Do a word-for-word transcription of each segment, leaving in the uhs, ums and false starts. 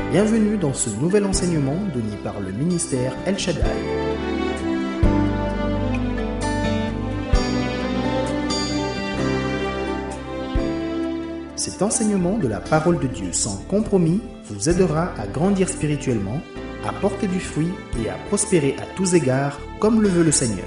Bienvenue dans ce nouvel enseignement donné par le ministère El Shaddai. Cet enseignement de la parole de Dieu sans compromis vous aidera à grandir spirituellement, à porter du fruit et à prospérer à tous égards comme le veut le Seigneur.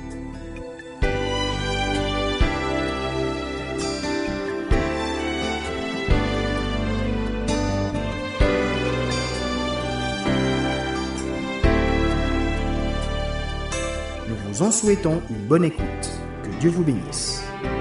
Nous vous en souhaitons une bonne écoute. Que Dieu vous bénisse.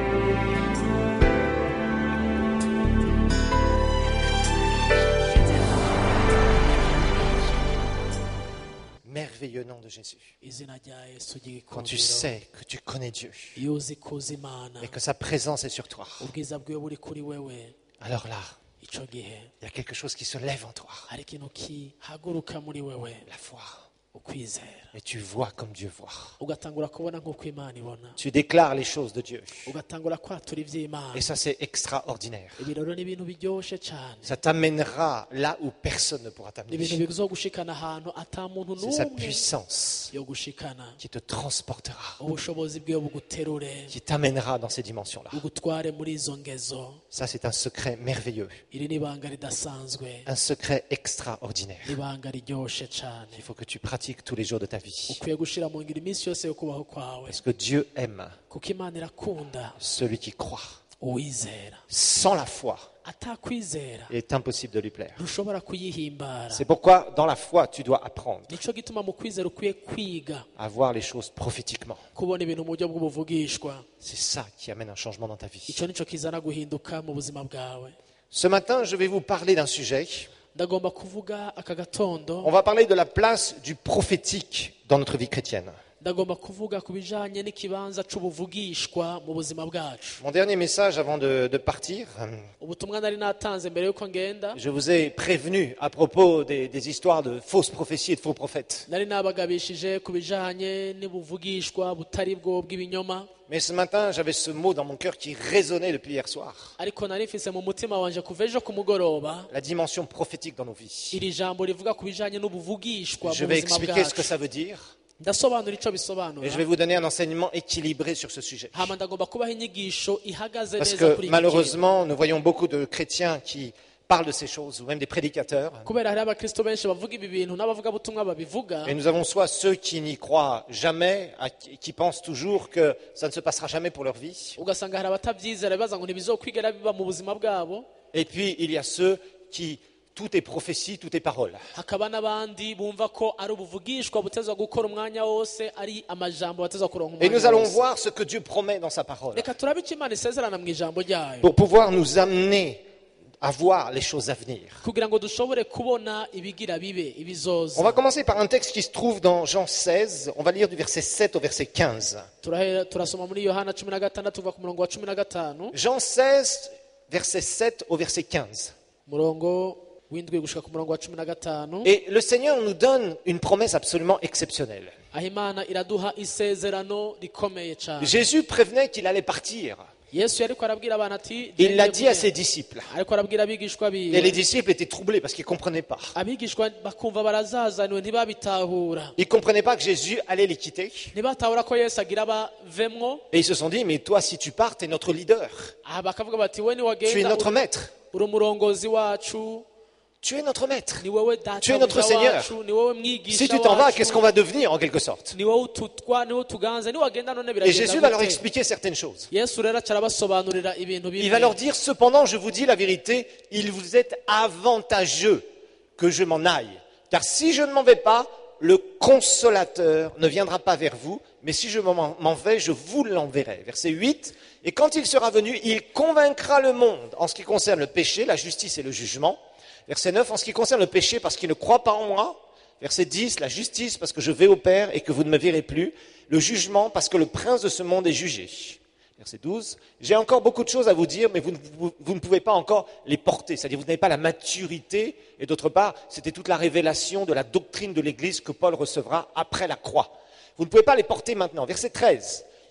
Merveilleux nom de Jésus. izina rya Yesu Quand tu ry'igikundiro sais que tu connais Dieu iyo uzi ko uzi Imana et que sa présence est sur toi, ubwiza bwiwe buri kuri wewe alors là, ico gihe il y a quelque chose qui se lève en toi, hari ikintu kihaguruka muri wewe la foi. ukwizera Et tu vois comme Dieu voit. ugatangura kubona nk'uko Imana ibona Tu déclares les choses de Dieu. ugatangura kwatura ivy'Imana. Et ça, c'est extraordinaire. ibi rero ni ibintu biryoshe cyane, Ça t'amènera là où personne ne pourra ni ibintu t'amener. bizogushikana ahantu ata muntu C'est sa n'umwe puissance yo gushikana. qui te transportera, ubushobozi bwiwe buguterure qui t'amènera dans ces dimensions-là. bugutware muri izo ngezo. Ça, c'est un secret merveilleux, iri ni ibanga ridasanzwe, un secret extraordinaire. ibanga riryoshe cyane Il faut que tu pratiques tous les jours de ta vie. ukwiye gushira mu ngiro iminsi yose yo kubaho kwawe, Parce que Dieu aime kuko Imana irakunda celui qui croit. uwizera. Sans la foi, atakwizera il est impossible de lui plaire. ntushobora kuyihimbara. C'est pourquoi, dans la foi, tu dois apprendre nico gituma mu kwizera ukwiye kwiga à voir les choses prophétiquement. kubona ibintu mu buryo bw'ubuvugishwa. C'est ça qui amène un changement dans ta vie. icyo nico kizana guhinduka mu buzima bwawe. Ce matin, je vais vous parler d'un sujet. ndagomba kuvuga aka gatondo, On va parler de la place du prophétique dans notre vie chrétienne. ndagomba kuvuga ku bijanye n'ikibanza c'ubuvugishwa mu buzima bwacu. Mon dernier message avant de, de partir, ubutumwa nari natanze mbere yuko ngenda, je vous ai prévenu à propos des, des histoires de fausses prophéties et de faux prophètes. nari nabagabishije ku bijanye n'ubuvugishwa butari bwo bw'ibinyoma. Mais ce matin, j'avais ce mot dans mon cœur qui résonnait depuis hier soir. ariko nari mfise mu mutima wanje kuva ejo ku mugoroba La dimension prophétique dans nos vies. iri jambo rivuga ku bijanye n'ubuvugishwa Je mu vais buzima expliquer ce que bwacu. ça veut dire ndasobanura ico et bisobanura, je vais vous donner un enseignement équilibré sur ce sujet. hama ndagomba kubaha inyigisho ihagaze Parce neza que kuri iki kintu. malheureusement, nous voyons beaucoup de chrétiens qui parlent de ces choses, ou même des prédicateurs. kubera hari abakristo benshi bavuga ibi bintu n'abavugabutumwa babivuga, Et nous avons soit ceux qui n'y croient jamais, à- qui pensent toujours que ça ne se passera jamais pour leur vie. ugasanga hari abatabyizera bibaza ngo ntibizokwigera biba mu buzima bwabo. Et puis, il y a ceux qui, tout est prophétie, tout est parole. hakaba n'abandi bumva ko ari ubuvugishwa butezwa gukora umwanya wose, ari amajambo batezwa kuronka Et nous umwanya allons wose. voir ce que Dieu promet dans sa parole reka turabe icyo Imana isezerana mu ijambo ryayo, pour pouvoir nous amener à voir les choses à venir. kugira ngo dushobore kubona ibigira bibe ibizoza. On va commencer par un texte qui se trouve dans Jean seize. On va lire du verset sept au verset quinze. Turahera- turasoma muri Yohana cumi na gatandatu kuva ku murongo wa cumi na gatanu Jean seize, verset sept au verset quinze. umurongo w'indwi gushika ku murongo wa cumi na gatanu. Et le Seigneur nous donne une promesse absolument exceptionnelle. aho Imana iraduha isezerano rikomeye cyane. Jésus prévenait qu'il allait partir. Yesu yariko arabwira abantu ati Il l'a "Ngiye dit à kugenda." ses disciples. ariko arabwira abigishwa Et biwe, les disciples étaient troublés parce qu'ils ne comprenaient pas. abigishwa bakumva barazazaniwe ntibabitahura, Ils ne comprenaient pas que Jésus allait les quitter. ntibatahura ko Yesu agira bavemwo. Et ils se sont dit, mais toi, si tu pars, tu es notre leader. aha bakavuga bati we ni Tu es wagenda notre maître. uri umurongozi wacu, Tu es notre maître. ni wowe Tu es notre databuja Seigneur. wacu, ni wowe Si mwigisha tu t'en vas, wacu, qu'est-ce qu'on va devenir en quelque sorte? ni wowe ututwa, ni wowe tuganze, ni wagenda none Et Jésus va biragenda leur gute? expliquer certaines choses. Yesu rero acarabasobanurira ibintu Il va leur dire, cependant, je vous dis la vérité, il vous est avantageux que je m'en aille. Car si je ne m'en vais pas, le consolateur ne viendra pas vers vous, mais si je m'en m'en vais, je vous l'enverrai. Verset huit. Et quand il sera venu, il convaincra le monde en ce qui concerne le péché, la justice et le jugement. Verset neuf. En ce qui concerne le péché, parce qu'il ne croit pas en moi. Verset dix. La justice, parce que je vais au Père et que vous ne me verrez plus. Le jugement, parce que le prince de ce monde est jugé. Verset douze. J'ai encore beaucoup de choses à vous dire, mais vous ne, vous, vous ne pouvez pas encore les porter. C'est-à-dire, vous n'avez pas la maturité. Et d'autre part, c'était toute la révélation de la doctrine de l'Église que Paul recevra après la croix. Vous ne pouvez pas les porter maintenant. Verset treize.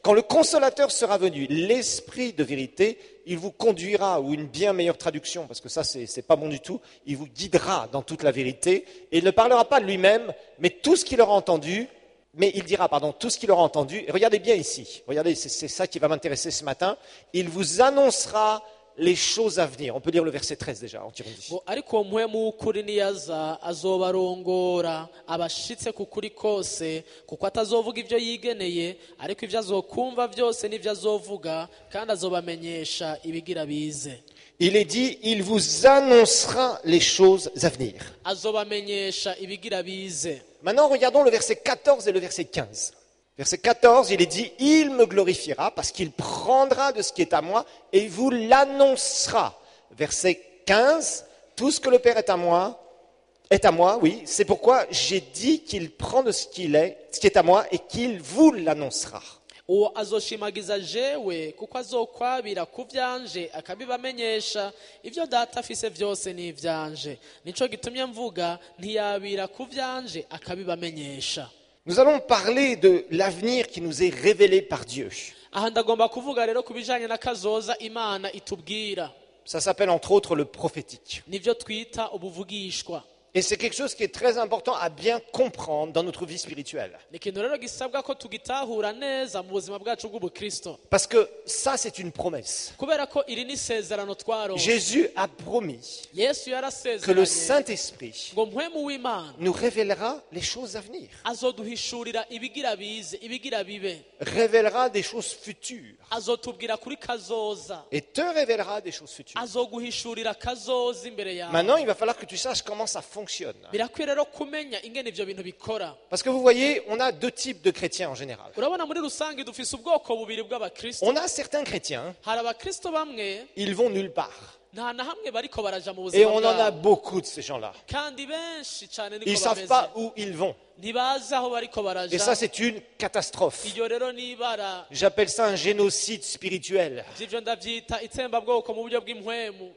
Quand le consolateur sera venu, l'esprit de vérité, il vous conduira, ou une bien meilleure traduction, parce que ça c'est, c'est pas bon du tout, il vous guidera dans toute la vérité, et il ne parlera pas de lui-même, mais tout ce qu'il aura entendu, mais il dira, pardon, tout ce qu'il aura entendu, et regardez bien ici, regardez, c'est, c'est ça qui va m'intéresser ce matin, il vous annoncera les choses à venir. On peut lire le verset treize déjà, en Kirundi. ngo ariko uwo mpwemu w'ukuri niyaza azobarongora abashitse ku kuri kose kuko atazovuga ibyo yigeneye ariko ibyo azokumva byose n'ibyo azovuga kandi azobamenyesha ibigira bize. Il est dit, il vous annoncera les choses à venir. azobamenyesha ibigira bize. Maintenant, regardons le verset quatorze et le verset quinze. Verset quatorze, il est dit, il me glorifiera parce qu'il prendra de ce qui est à moi et vous l'annoncera. Verset quinze, tout ce que le Père est à moi, est à moi, oui, c'est pourquoi j'ai dit qu'il prend de ce qu'il est, ce qui est à moi et qu'il vous l'annoncera. uwo azoshimagiza jewe kuko azokwabira ku byanje akabibamenyesha ibyo data afise byose ni ibyanje nico gitumye mvuga ntiyabira ku byanje akabibamenyesha. Nous allons parler de l'avenir qui nous est révélé par Dieu. aha ndagomba kuvuga rero ku bijanye na kazoza Imana itubwira. Ça s'appelle entre autres le prophétique. nivyo twita ubuvugishwa. Et c'est quelque chose qui est très important à bien comprendre dans notre vie spirituelle. ni ikintu rero gisabwa ko tugitahura neza mu buzima bwacu bw'ubukristo Parce que ça, c'est une promesse. kubera ko iri ni isezerano twaronse. Jésus a promis yesu que le yarasezeranye Saint-Esprit ngo mpwemu w'Imana nous révélera les choses à venir, azoduhishurira ibigira bize ibigira bibe, révélera des choses futures azotubwira kuri kazoza, et te révélera des choses futures. azoguhishurira kazoza imbere yawe. Maintenant, il va falloir que tu saches comment ça fonctionne. birakwiye rero kumenya ingene ivyo bintu bikora. Parce que vous voyez, on a deux types de chrétiens en général. urabona muri rusange dufise ubwoko bubiri bw'abakristo. On a certains chrétiens, hari abakristo bamwe ils vont nulle part. nta na hamwe bariko baraja mu Et buzima on en a bwabo, beaucoup de ces gens-là. kandi benshi cane Ils ne niko savent bameze, pas où ils vont. ntibazi aho bariko Et baraja. ça, c'est une catastrophe. iryo rero nibara J'appelle ça un génocide spirituel. ivyo ndavyita itsembabwoko mu buryo bw'impwemu.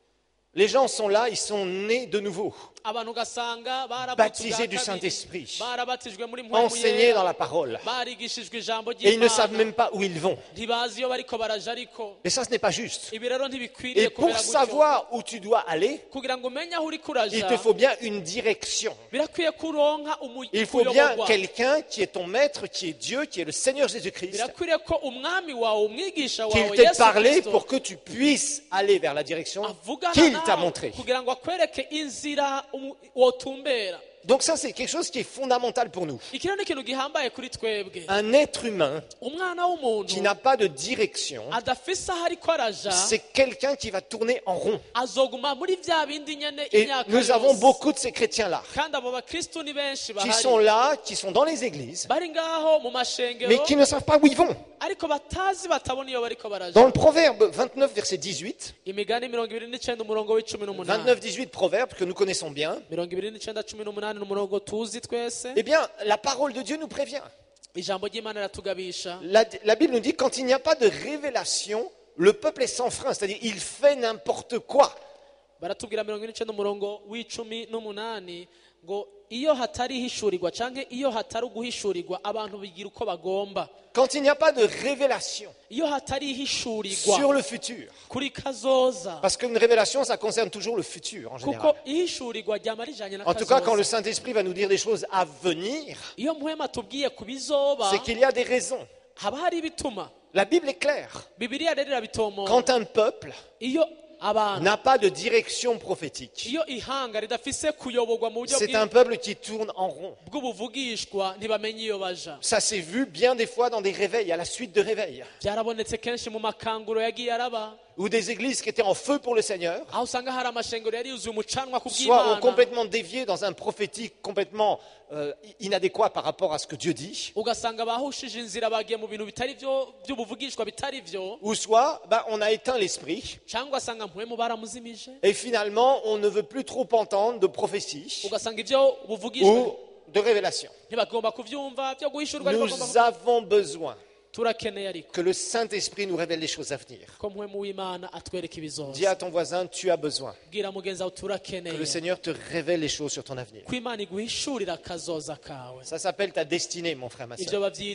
Les gens sont là, ils sont nés de nouveau, abantu ugasanga baptisés du Saint-Esprit, barabatijwe muri mpwemu enseignés dans la parole. barigishijwe ijambo Et ils ne savent ry'Imana, même pas où ils vont. ntibazi iyo bariko baraja ariko Et ça, ce n'est pas juste. ibi rero ntibikwiriye Et pour kubera gutyo. savoir où tu dois aller, kugira ngo umenye aho uriko il uraja te faut bien une direction. birakwiye kuronka umu- Il faut bien kuyoborwa. quelqu'un qui est ton maître, qui est Dieu, qui est le Seigneur Jésus-Christ, birakwiriye ko umwami wawe umwigisha qu'il wawe t'ait yesu parlé kristo pour que tu puisses aller vers la direction avugana qu'il t'a nawe montrée. kugira ngo akwereke inzira umu- wotumbera. Donc ça, c'est quelque chose qui est fondamental pour nous. iki rero ni ikintu gihambaye kuri twebwe. Un être humain umwana w'umuntu qui n'a pas de direction, adafise aho ariko araja c'est quelqu'un qui va tourner en rond. azoguma muri vya bindi nyene Et imyaka nous avons yose. beaucoup de ces chrétiens-là, kandi abo bakristo ni benshi qui sont bahari là, qui sont dans les églises, bari ngaho mu mashengero mais qui ne savent pas où ils vont. ariko batazi batabona iyo bariko baraja. Dans le Proverbe vingt-neuf, verset dix-huit, imigani mirongo ibiri n'icenda umurongo w'icumi n'umunani vingt-neuf dix-huit, Proverbe que nous connaissons bien, mirongo ibiri n'icenda cumi n'umunani n'umurongo tuzi twese. eh bien, la parole de Dieu nous prévient. ijambo ry'Imana riratugabisha. La, la Bible nous dit quand il n'y a pas de révélation, le peuple est sans frein, c'est-à-dire il fait n'importe quoi. baratubwira mirongo ine n'icenda umurongo w'icumi n'umunani ngo iyo hatari ihishurirwa canke iyo hatari uguhishurirwa abantu bigira uko bagomba. Quand il n'y a pas de révélation iyo hatari ihishurirwa sur le futur, kuri kazoza, parce qu'une révélation, ça concerne toujours le futur en kuko général. ihishurirwa ryama rijanye na En tout cas, quand le kazoza. Saint-Esprit va nous dire des choses à venir, iyo mpwema tubwiye ku bizoba c'est qu'il y a des raisons. haba hari ibituma. La Bible est claire. bibiliya rero irabitomora. Quand un peuple iyo abantu n'a pas de direction prophétique, iyo ihanga ridafise kuyoborwa mu buryo c'est un peuple qui tourne en rond. bw'ubuvugishwa ntibamenye iyo baja. Ça s'est vu bien des fois dans des réveils, à la suite de réveils, byarabonetse kenshi mu makanguro yagiye araba, ou des églises qui étaient en feu pour le Seigneur, aho usanga hari amashengero yari yuzuye umucanwa ku soit ont bw'Imana, complètement dévié dans un prophétique complètement euh, inadéquat par rapport à ce que Dieu dit, ugasanga bahushije inzira bagiye mu bintu bitari byo by'ubuvugishwa bitari byo, ou soit ben, on a éteint l'esprit cyangwa ugasanga mpwemu baramuzimije, et finalement on ne veut plus trop entendre de prophétie ugasanga ibyo buvugishwa ou de révélation. ntibagomba kuvyumva byo guhishurwa ariko bagomba Nous avons besoin turakeneye ariko que le Saint-Esprit nous révèle les choses à venir. ko mpwemu w'Imana atwereka Dis ibizoza. à ton voisin, tu as besoin bwira mugenzi wawe que turakeneye le Seigneur te révèle les choses sur ton avenir. ko Imana iguhishurira kazoza kawe. Ça s'appelle ta destinée, mon frère, ma ivyo sœur. bavyita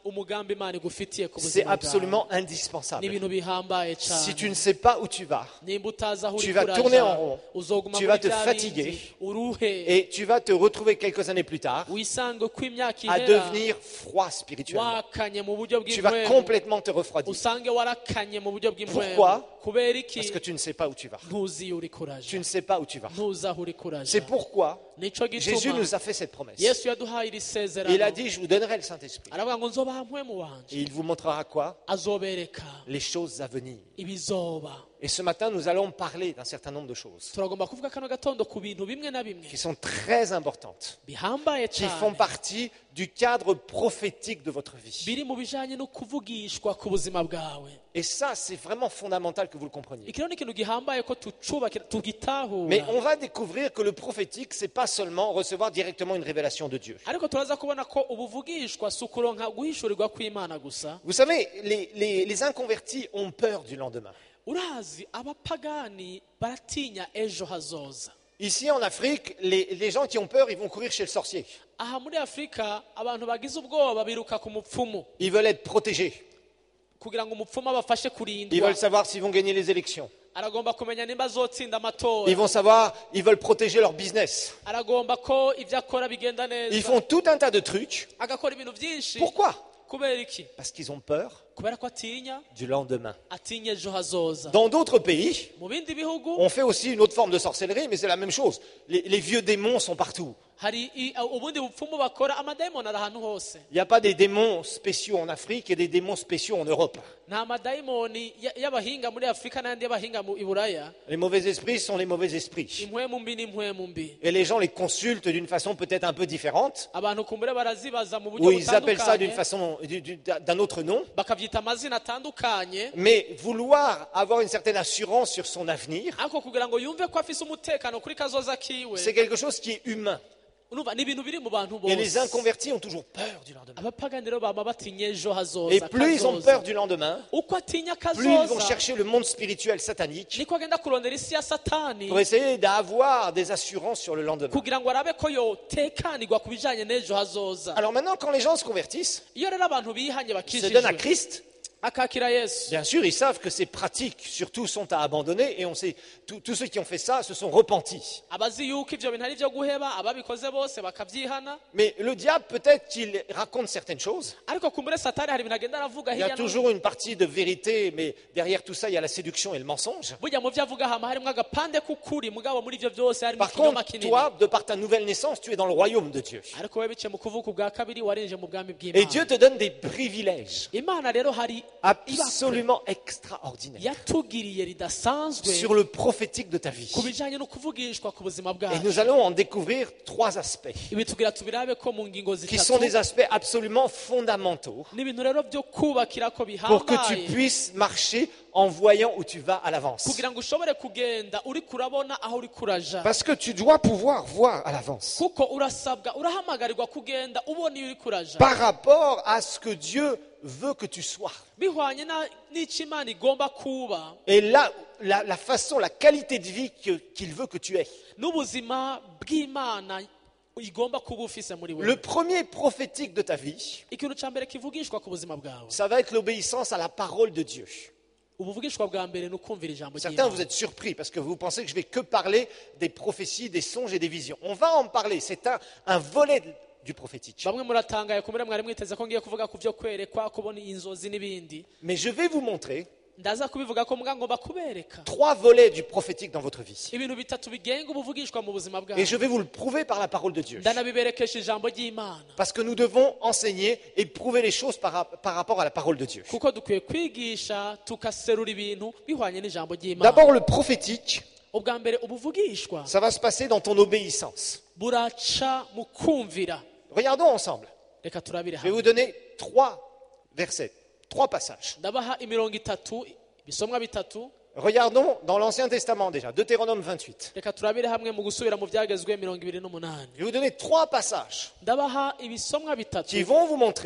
umugambi Imana igufitiye ku C'est buzima bwawe absolument ni indispensable. ibintu bihambaye Si tu ne cyane sais pas où tu vas, nimba utazi aho tu uri vas tourner en kuraja rond, uzoguma tu muri vas te bya fatiguer, bindi uruhe et tu vas te retrouver quelques années plus tard wisange ko imyaka à ihera devenir froid spirituellement. wakanye mu buryo Tu vas bw'impwemu complètement te refroidir usange warakanye mu buryo bw'impwemu Pourquoi? kubera iki parce que tu ne sais pas où tu vas. ntuzi iyo uri Tu kuraja ne sais pas où tu vas. ntuzi aho uri kuraja C'est pourquoi nico Jésus gituma nous a fait cette promesse. yesu yaduhaye iri Il a sezerano dit, je vous donnerai le Saint-Esprit. aravuga ngo nzobaha mpwemu wanje Et il vous montrera quoi? azobereka Les choses à venir. ibizoba Et ce matin, nous allons parler d'un certain nombre de choses turagomba kuvuga kano gatondo ku bintu bimwe na bimwe qui sont très importantes, bihambaye qui font cyane partie du cadre prophétique de votre vie. biri mu bijanye no kuvugishwa ku buzima bwawe Et ça, c'est vraiment fondamental que vous le compreniez. iki rero ni ikintu gihambaye ko tucubakira tugitahura Mais on va découvrir que le prophétique, c'est pas seulement recevoir directement une révélation de Dieu. ariko turaza kubona ko ubuvugishwa si ukuronka guhishurirwa kw'imana gusa Vous savez, les, les, les inconvertis ont peur du lendemain. urazi abapagani baratinya ejo hazoza Ici en Afrique, les, les gens qui ont peur, ils vont courir chez le sorcier. aha muri afurika abantu bagize ubwoba biruka ku mupfumu Ils veulent être protégés. kugira ngo umupfumu abafashe Ils kurindwa veulent savoir s'ils vont gagner les élections. aragomba kumenya nimba azotsinda Ils amatora vont savoir, ils veulent protéger leur business. aragomba ko ibyo akora bigenda Ils neza font tout un tas de trucs. agakora ibintu byinshi Pourquoi? kubera iki Parce qu'ils ont peur kubera ko atinya du lendemain. atinya ejo hazoza Dans d'autres pays, mu bindi bihugu on fait aussi une autre forme de sorcellerie, mais c'est la même chose. Les, les vieux démons sont partout. hari i- ubundi bupfumu bakora amadayimoni ari ahantu hose Il n'y a pas des démons spéciaux en Afrique et des démons spéciaux en Europe. nta madayimoni ya- y'abahinga muri afurika n'andi y'abahinga mu iburaya Les mauvais esprits sont les mauvais esprits. impwemu mbi n'impwemu mbi Et les gens les consultent d'une façon peut-être un peu différente, abantu kumbure barazibaza mu ou buryo ils appellent ça d'une butandukanye façon, du- du- d'un autre nom. bakabyita amazina atandukanye Mais vouloir avoir une certaine assurance sur son avenir, ariko kugira ngo yumve ko afise umutekano kuri kazoza kiwe c'est quelque chose qui est humain. urumva ni ibintu biri mu bantu Et les bose inconvertis ont toujours peur du lendemain. abapagani rero baba batinya ejo Et hazoza plus ils ont kazoza. peur du lendemain, uko atinya plus ils vont kazoza chercher le monde spirituel satanique niko agenda kurondera isi ya satani pour essayer d'avoir des assurances sur le lendemain. kugira ngo arabe ko yotekanirwa ku bijanye n'ejo hazoza Alors maintenant, quand les gens se convertissent, iyo rero abantu bihanye ils se donnent à bakijijwe Christ, akakira yesu bien sûr, ils savent que ces pratiques, surtout, sont à abandonner, et on sait, tous tous ceux qui ont fait ça se sont repentis. abazi yuko ivyo bintu ari ivyo guheba ababikoze bose bakavyihana Mais le diable, peut-être qu'il raconte certaines choses. ariko kumbure satani hari ibintu agenda aravuga Il y a hirya no toujours une partie de vérité, mais derrière tout ça, il y a la séduction et le mensonge. burya mu vyo avuga hama harimwo agapande k'ukuri mugabo muri ivyo byose harimo Par ikinyoma contre, kinini toi, de par ta nouvelle naissance, tu es dans le royaume de Dieu. ariko wewe biciye mu kuvuka ubwa kabiri warinje mu bwami Et Dieu bw'imana te donne des privilèges imana rero hari absolument extraordinaires yatugiriye ridasanzwe sur le prophétique de ta vie. ku bijanye no kuvugishwa ku buzima Et bwacu nous allons en découvrir trois aspects ibi tugira tubirabe ko mu ngingo qui sont des zitatu aspects absolument fondamentaux n'ibintu rero byo kubakira ko pour que tu bihambaye puisses marcher en voyant où tu vas à l'avance. kugira ngo ushobore kugenda uri kurabona aho uri kuraja Parce que tu dois pouvoir voir à l'avance kuko urasabwa urahamagarirwa kugenda ubona iyo uri kuraja par rapport à ce que Dieu veut que tu sois. bihwanye na- n'icyo imana igomba kuba Et là, la, la façon, la qualité de vie que- qu'il veut que tu aies. n'ubuzima bw'imana igomba kuba ufise muri Le wewe premier prophétique de ta vie, ikintu cya mbere kivugishwa ku buzima bwawe ça va être l'obéissance à la parole de Dieu. ubuvugishwa bwa mbere ni ukumvira ijambo Certains, vous ry'imana êtes surpris parce que vous pensez que je vais que parler des prophéties, des songes et des visions. On va en parler. C'est un, un volet de- du prophétique. bamwe muratangaye kumure mwari mwiteze ko ngiye kuvuga ku byo kwerekwa kubona inzozi n'ibindi Mais je vais vous montrer ndaza kubivuga ko mbwa ngomba kubereka trois volets du prophétique dans votre vie. ibintu bitatu bigenga ubuvugishwa mu buzima Et je bwawe vais vous le prouver par la parole de Dieu. ndanabiberekesha ijambo ry'imana Parce que nous devons enseigner et prouver les choses par, rap- par rapport à la parole de Dieu. kuko dukwiye kwigisha tugaserura ibintu bihwanye n'ijambo ry'imana D'abord, le prophétique, ubwa mbere ubuvugishwa ça va se passer dans ton obéissance. buraca mu kumvira Regardons ensemble. reka turabire Je vais vous hamwe donner trois versets, trois passages. ndabaha imirongo itatu ibisomwa bitatu Regardons dans l'Ancien Testament déjà, Deutéronome vingt-huit. reka turabire hamwe mu gusubira mu byagezwe mirongo ibiri n'umunani Je vais vous donner trois passages ndabaha ibisomwa qui bitatu vont vous montrer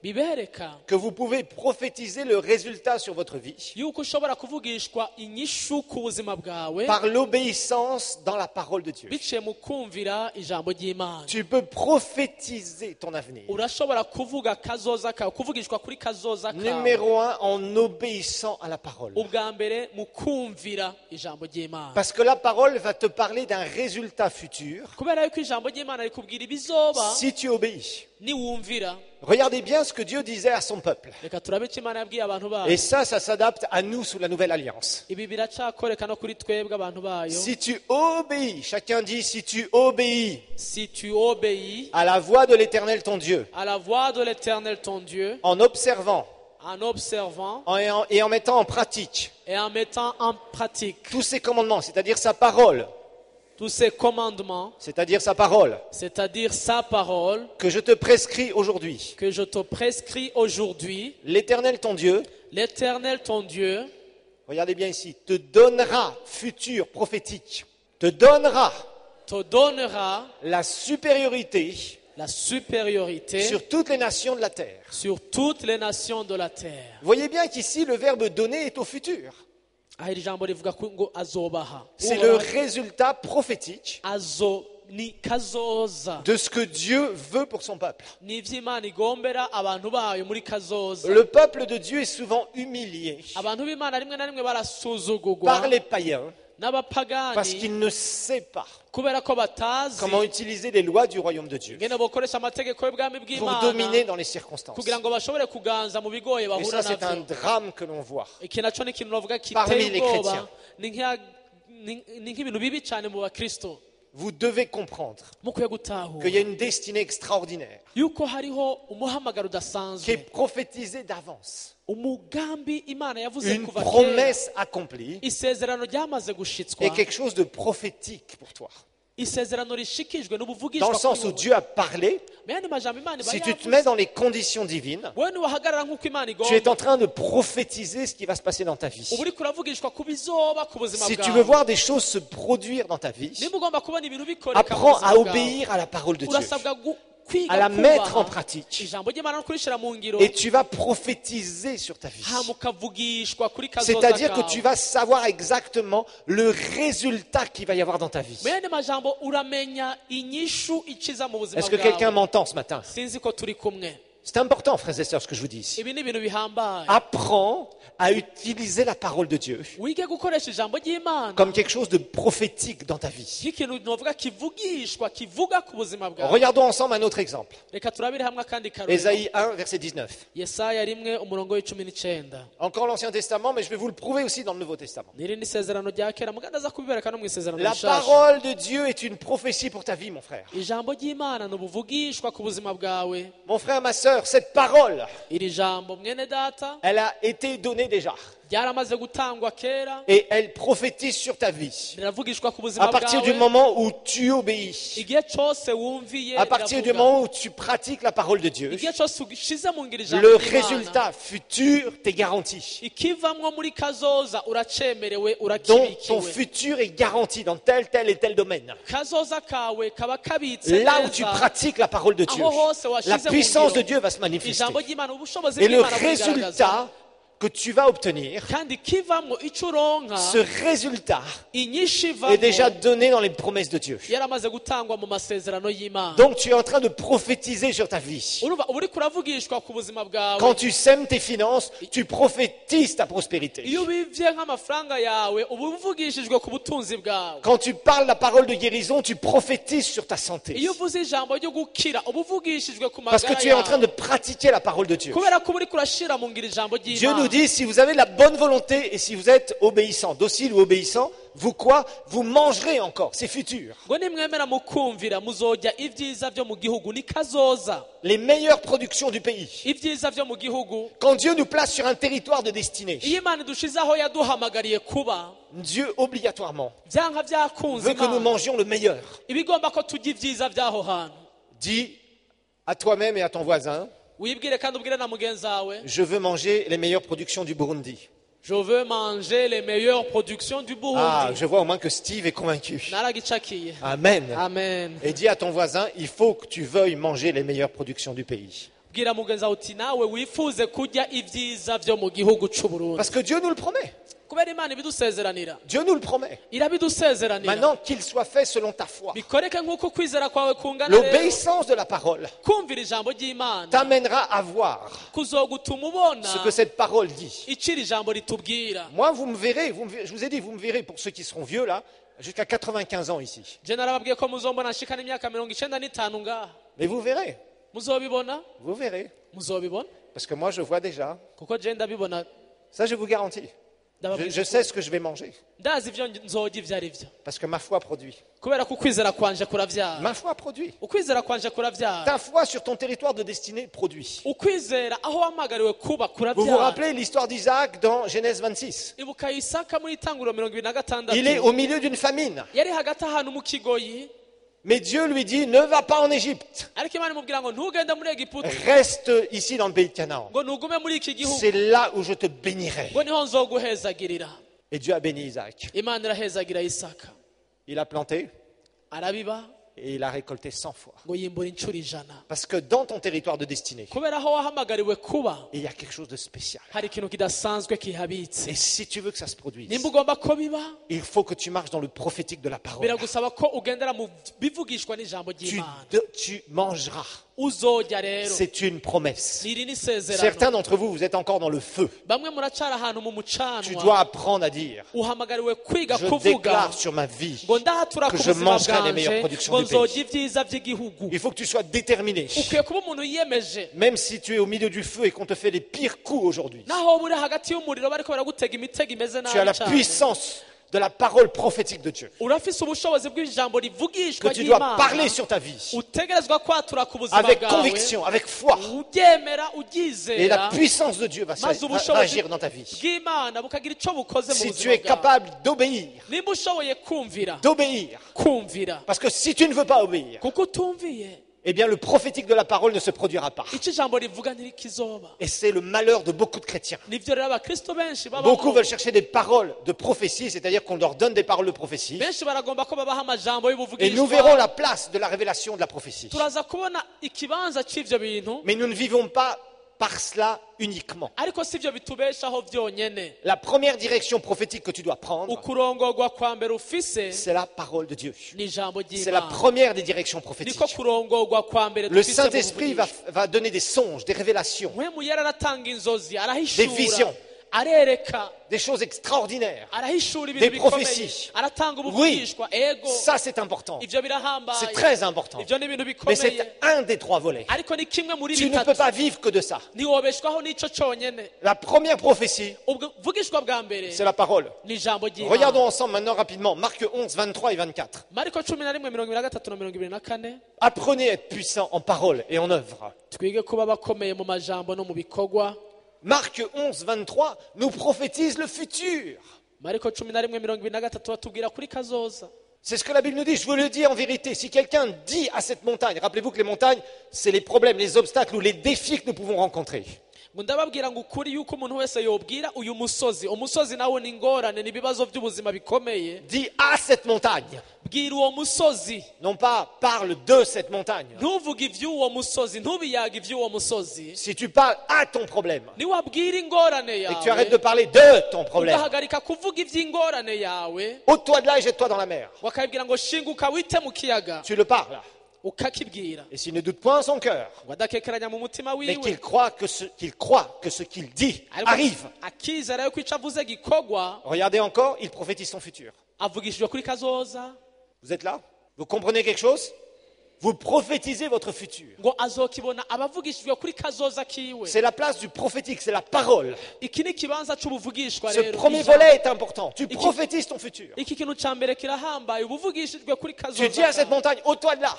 bibereka que vous pouvez prophétiser le résultat sur votre vie yuko ushobora kuvugishwa inyishu ku buzima bwawe par l'obéissance dans la parole de Dieu. biciye mu kumvira ijambo ry'Imana. Tu peux prophétiser ton avenir. Urashobora kuvuga kazoza kawe, kuvugishwa kuri kazoza kawe. Numéro un, en obéissant à la parole. Ubwa mbere mu kumvira ijambo ry'Imana. Parce que la parole va te parler d'un résultat futur Kubera yuko ijambo ry'Imana rikubwira ibizoba si tu obéis. niwumvira. Regardez bien ce que Dieu disait à son peuple. Reka turabe icyo Imana yabwiye abantu bayo. Et ça, ça s'adapte à nous sous la nouvelle alliance. Ibi biracakoreka no kuri twebwe abantu bayo. Si tu obéis, chacun dit, si tu obéis Si tu obéis à la voix de l'Éternel ton Dieu, à la voix de l'Éternel ton Dieu, en observant en observant en- et en, et en mettant en pratique et en mettant en pratique tous ses commandements, c'est-à-dire sa parole, tous ces commandements, c'est-à-dire sa parole, c'est-à-dire sa parole, que je te prescris aujourd'hui, que je te prescris aujourd'hui, l'Éternel ton Dieu, l'Éternel ton Dieu regardez bien ici, te donnera, futur prophétique, te donnera te donnera la supériorité la supériorité sur toutes les nations de la terre. sur toutes les nations de la terre. Vous voyez bien qu'ici, le verbe donner est au futur. Aha iri jambo rivuga ko ngo azobaha. C'est le Uhoraho résultat prophétique azo ni kazoza. de ce que Dieu veut pour son peuple. Ni ivy'Imana igombera abantu bayo muri kazoza. Le peuple de Dieu est souvent humilié Abantu b'Imana rimwe na rimwe barasuzugurwa par les païens parce n'abapagani qu'ils ne savent pas kubera ko batazi comment utiliser les lois du royaume de Dieu ngene bokoresha amategeko y'ubwami pour bw'Imana dominer dans les circonstances. kugira ngo bashobore kuganza mu bigoye Et bahura ça, c'est un navyo. drame que l'on voit. Iki naco ni ikintu novuga Parmi kiteye les ubwoba, chrétiens. ni nk'iya- ni- ni nk'ibintu bibi cyane mu bakristo. Vous devez comprendre Mukwiye gutahura qu'il y a une destinée extraordinaire yuko hariho umuhamagaro qui est udasanzwe, prophétisée d'avance, umugambi Imana yavuze une kuva kera, promesse accomplie isezerano ryamaze gushitswa, et quelque chose de prophétique pour toi. isezerano rishikijwe Dans le n'ubuvugishwa sens kuri où wowe. Dieu a parlé, Mais yani majambo Imana iba si tu te yavuze, mets dans les conditions divines, wewe niwahagarara nk'uko Imana tu es igomba, en train de prophétiser ce qui va se passer dans ta vie. uba uriko uravugishwa ku bizoba ku buzima Si tu bwawe. veux voir des choses se produire dans ta vie, Niba ugomba kubona ibintu bikoreka mu apprends buzima à bwawe, obéir à la parole de Dieu, urasabwa gu- kwiga à la kubaha mettre en pratique, ijambo ry'Imana no kurishira mu ngiro, et tu vas prophétiser sur ta vie. hama ukavugishwa kuri kazoza C'est-à-dire que kawe. tu vas savoir exactement le résultat qu'il va y avoir dans ta vie. Mene majambo uramenya inyishu ikiza mu buzima Est-ce que quelqu'un bwawe. m'entend ce matin? Sinzi ko turi kumwe. C'est important, frères et sœurs, ce que je vous dis ici. Ibi ni ibintu bihambaye. Apprends à utiliser la parole de Dieu Wige gukoresha ijambo ry'Imana comme quelque chose de prophétique dans ta vie. nk'ikintu novuga kivugishwa kivuga ku buzima bwawe. Regardons ensemble un autre exemple. Reka turabire hamwe akandi karorero. Ésaïe un, verset dix-neuf. Yesaya rimwe umurongo w'icumi n'icenda. Encore l'Ancien Testament, mais je vais vous le prouver aussi dans le Nouveau Testament. N'irindi sezerano rya kera muganda aza kubibereka no mu isezerano La rishasha. parole de Dieu est une prophétie pour ta vie, mon frère. Ijambo ry'Imana ni ubuvugishwa ku buzima bwawe. Mon frère, ma sœur, cette parole, Iri jambo mwene data elle a été donnée déjà. ryaramaze gutangwa kera, Et elle prophétise sur ta vie. riravugishwa ku buzima À partir du bwawe. moment où tu obéis, Igihe cose wumviye à partir du riravuga. moment où tu pratiques la parole de Dieu, Igihe cose ushize mu ngiro ijambo le ry'Imana, résultat futur t'est garanti. ikivamwo muri kazoza uracemerewe Donc ton urakibikiwe. futur est garanti dans tel, tel et tel domaine. Kazoza kawe kaba kabitse Là où tu neza, pratiques la parole de Dieu, aho hose washize la mu puissance ngiro de Dieu va se manifester. ijambo ry'Imana, ubushobozi Et le bw'Imana bugaragaza. résultat que tu vas obtenir, Kandi kivamwo ico uronka, ce résultat inyinshi est déjà ivamwo donné dans les promesses de Dieu. yaramaze gutangwa mu masezerano y'Imana. Donc tu es en train de prophétiser sur ta vie. Urumva uba uriko uravugishwa ku buzima bwawe. Quand tu sèmes tes finances, tu prophétises ta prospérité. Iyo ubivye nk'amafaranga yawe uba uvugishijwe ku butunzi bwawe. Quand tu parles la parole de guérison, tu prophétises sur ta santé. Iyo uvuze ijambo ryo gukira uba uvugishijwe ku Parce que magara tu es en train de yawe. pratiquer la parole de Dieu. Kubera ko uba uriko urashira mu ngiro ijambo Dieu nous ry'Imana. dit, si vous avez la bonne volonté et si vous êtes obéissant, docile ou obéissant, vous quoi? Vous mangerez encore, c'est futur. ngo nimwemera mukumvira muzorya ibyiza byo mu gihugu, ni kazoza. Les meilleures productions du pays. Ibyiza byo mu gihugu, Quand Dieu nous place sur un territoire de destinée, iyo Imana idushize aho yaduhamagariye kuba, Dieu obligatoirement byanka byakunze veut que nous Imana mangions le meilleur. ibigomba ko turya ibyiza by'aho hantu. Dis à toi-même et à ton voisin, Wibwire kandi ubwire na mugenzi wawe, je veux manger les meilleures productions du Burundi. je veux manger les meilleures productions du Ah, Burundi. je vois au moins que Steve est convaincu. Naragicakiye. Amen. Amen. Et dis à ton voisin, il faut que tu veuilles manger les meilleures productions du pays. bwira mugenzi wawe uti nawe wifuze kurya ibyiza byo mu gihugu cy'u Burundi. Parce que Dieu nous le promet. kubera Imana ibidusezeranira. Dieu nous le promet. Irabidusezeranira. Maintenant qu'il soit fait selon ta foi. Bikoreke nk'uko kwizera kwawe kungana. L'obéissance de la parole kumvira ijambo ry'Imana t'amènera à voir kuzogutuma ubona ce que cette parole dit. icyo iri jambo ritubwira. Moi, vous me verrez, vous me verrez, je vous ai dit, vous me verrez pour ceux qui seront vieux là, jusqu'à quatre-vingt-quinze ans ici. Je narababwiye ko muzombona nshikana imyaka mirongo icenda n'itanu ngaha. Mais vous verrez. Muzobibona? Vous verrez. Muzobibona? Parce que moi, je vois déjà. Kuko je ndabibona. Ça, je vous garantis. Je, je sais ce que je vais manger. Ndazi ivyo nzorya ivyo ari vyo. Parce que ma foi produit. Kubera ko kwizera kwanje kuravyara. Ma foi produit. Ukwizera kwanje kuravyara. Ta foi sur ton territoire de destinée produit. Ukwizera aho wamagariwe kuba kuravyara. Vous vous rappelez l'histoire d'Isaac dans Genèse vingt-six? Ibuka Isaka muri Itanguriro mirongo ibiri na gatandatu. Il est au milieu d'une famine. Yari hagati ahantu mu kigoyi. Mais Dieu lui dit, ne va pas en Égypte. Reste ici dans le pays de Canaan. C'est là où je te bénirai. Et Dieu a béni Isaac. Il a planté. Et il a récolté cent fois. Parce que dans ton territoire de destinée, il y a quelque chose de spécial. Et si tu veux que ça se produise, il faut que tu marches dans le prophétique de la parole. Tu, de, tu mangeras. C'est une promesse. Certains d'entre vous, vous êtes encore dans le feu. Tu dois apprendre à dire, je déclare sur ma vie que je mangerai les meilleures productions du pays. Il faut que tu sois déterminé. Même si tu es au milieu du feu et qu'on te fait les pires coups aujourd'hui, tu as la puissance de la parole prophétique de Dieu que tu dois parler sur ta vie avec conviction, avec foi, et la puissance de Dieu va, va agir dans ta vie. Si tu es capable d'obéir, d'obéir, parce que si tu ne veux pas obéir, eh bien le prophétique de la parole ne se produira pas. Et c'est le malheur de beaucoup de chrétiens. Beaucoup veulent chercher des paroles de prophétie, c'est-à-dire qu'on leur donne des paroles de prophétie. Et nous verrons la place de la révélation de la prophétie. Mais nous ne vivons pas par cela uniquement. La première direction prophétique que tu dois prendre, c'est la parole de Dieu. C'est la première des directions prophétiques. Le Saint-Esprit va, va donner des songes, des révélations, des visions, des choses extraordinaires, des prophéties. Oui, ça c'est important. C'est très important. Mais c'est un des trois volets. Tu ne peux pas vivre que de ça. La première prophétie, c'est la parole. Regardons ensemble maintenant rapidement Marc onze, vingt-trois et vingt-quatre. Apprenez à être puissant en parole et en œuvre. Marc onze, vingt-trois nous prophétise le futur. C'est ce que la Bible nous dit. Je vous le dis en vérité. Si quelqu'un dit à cette montagne, rappelez-vous que les montagnes, c'est les problèmes, les obstacles ou les défis que nous pouvons rencontrer. ndababwira ngo ukuri yuko umuntu wese yobwira uyu musozi umusozi nawo ni ingorane n'ibibazo by'ubuzima bikomeye. Dis à cette montagne. Bwira uwo musozi. Non pas parle de cette montagne. Ntuvuge iby'uwo musozi, ntubiyaga iby'uwo musozi. Si tu parles à ton problème, ni wabwira ingorane yawe, et que tu arrêtes de parler de ton problème, ugahagarika kuvuga iby'ingorane yawe, ôte-toi de là et jette-toi dans la mer. Wakabwira ngo shinguka wite mu kiyaga. Tu le parles. Et s'il ne doute point en son cœur, mais qu'il croit que ce qu'il croit que ce qu'il dit arrive. Regardez encore, il prophétise son futur. Vous êtes là? Vous comprenez quelque chose? Vous prophétisez votre futur. C'est la place du prophétique, c'est la parole. Ce premier volet est important. Tu prophétises ton futur. Tu dis à cette montagne, ôte-toi de là.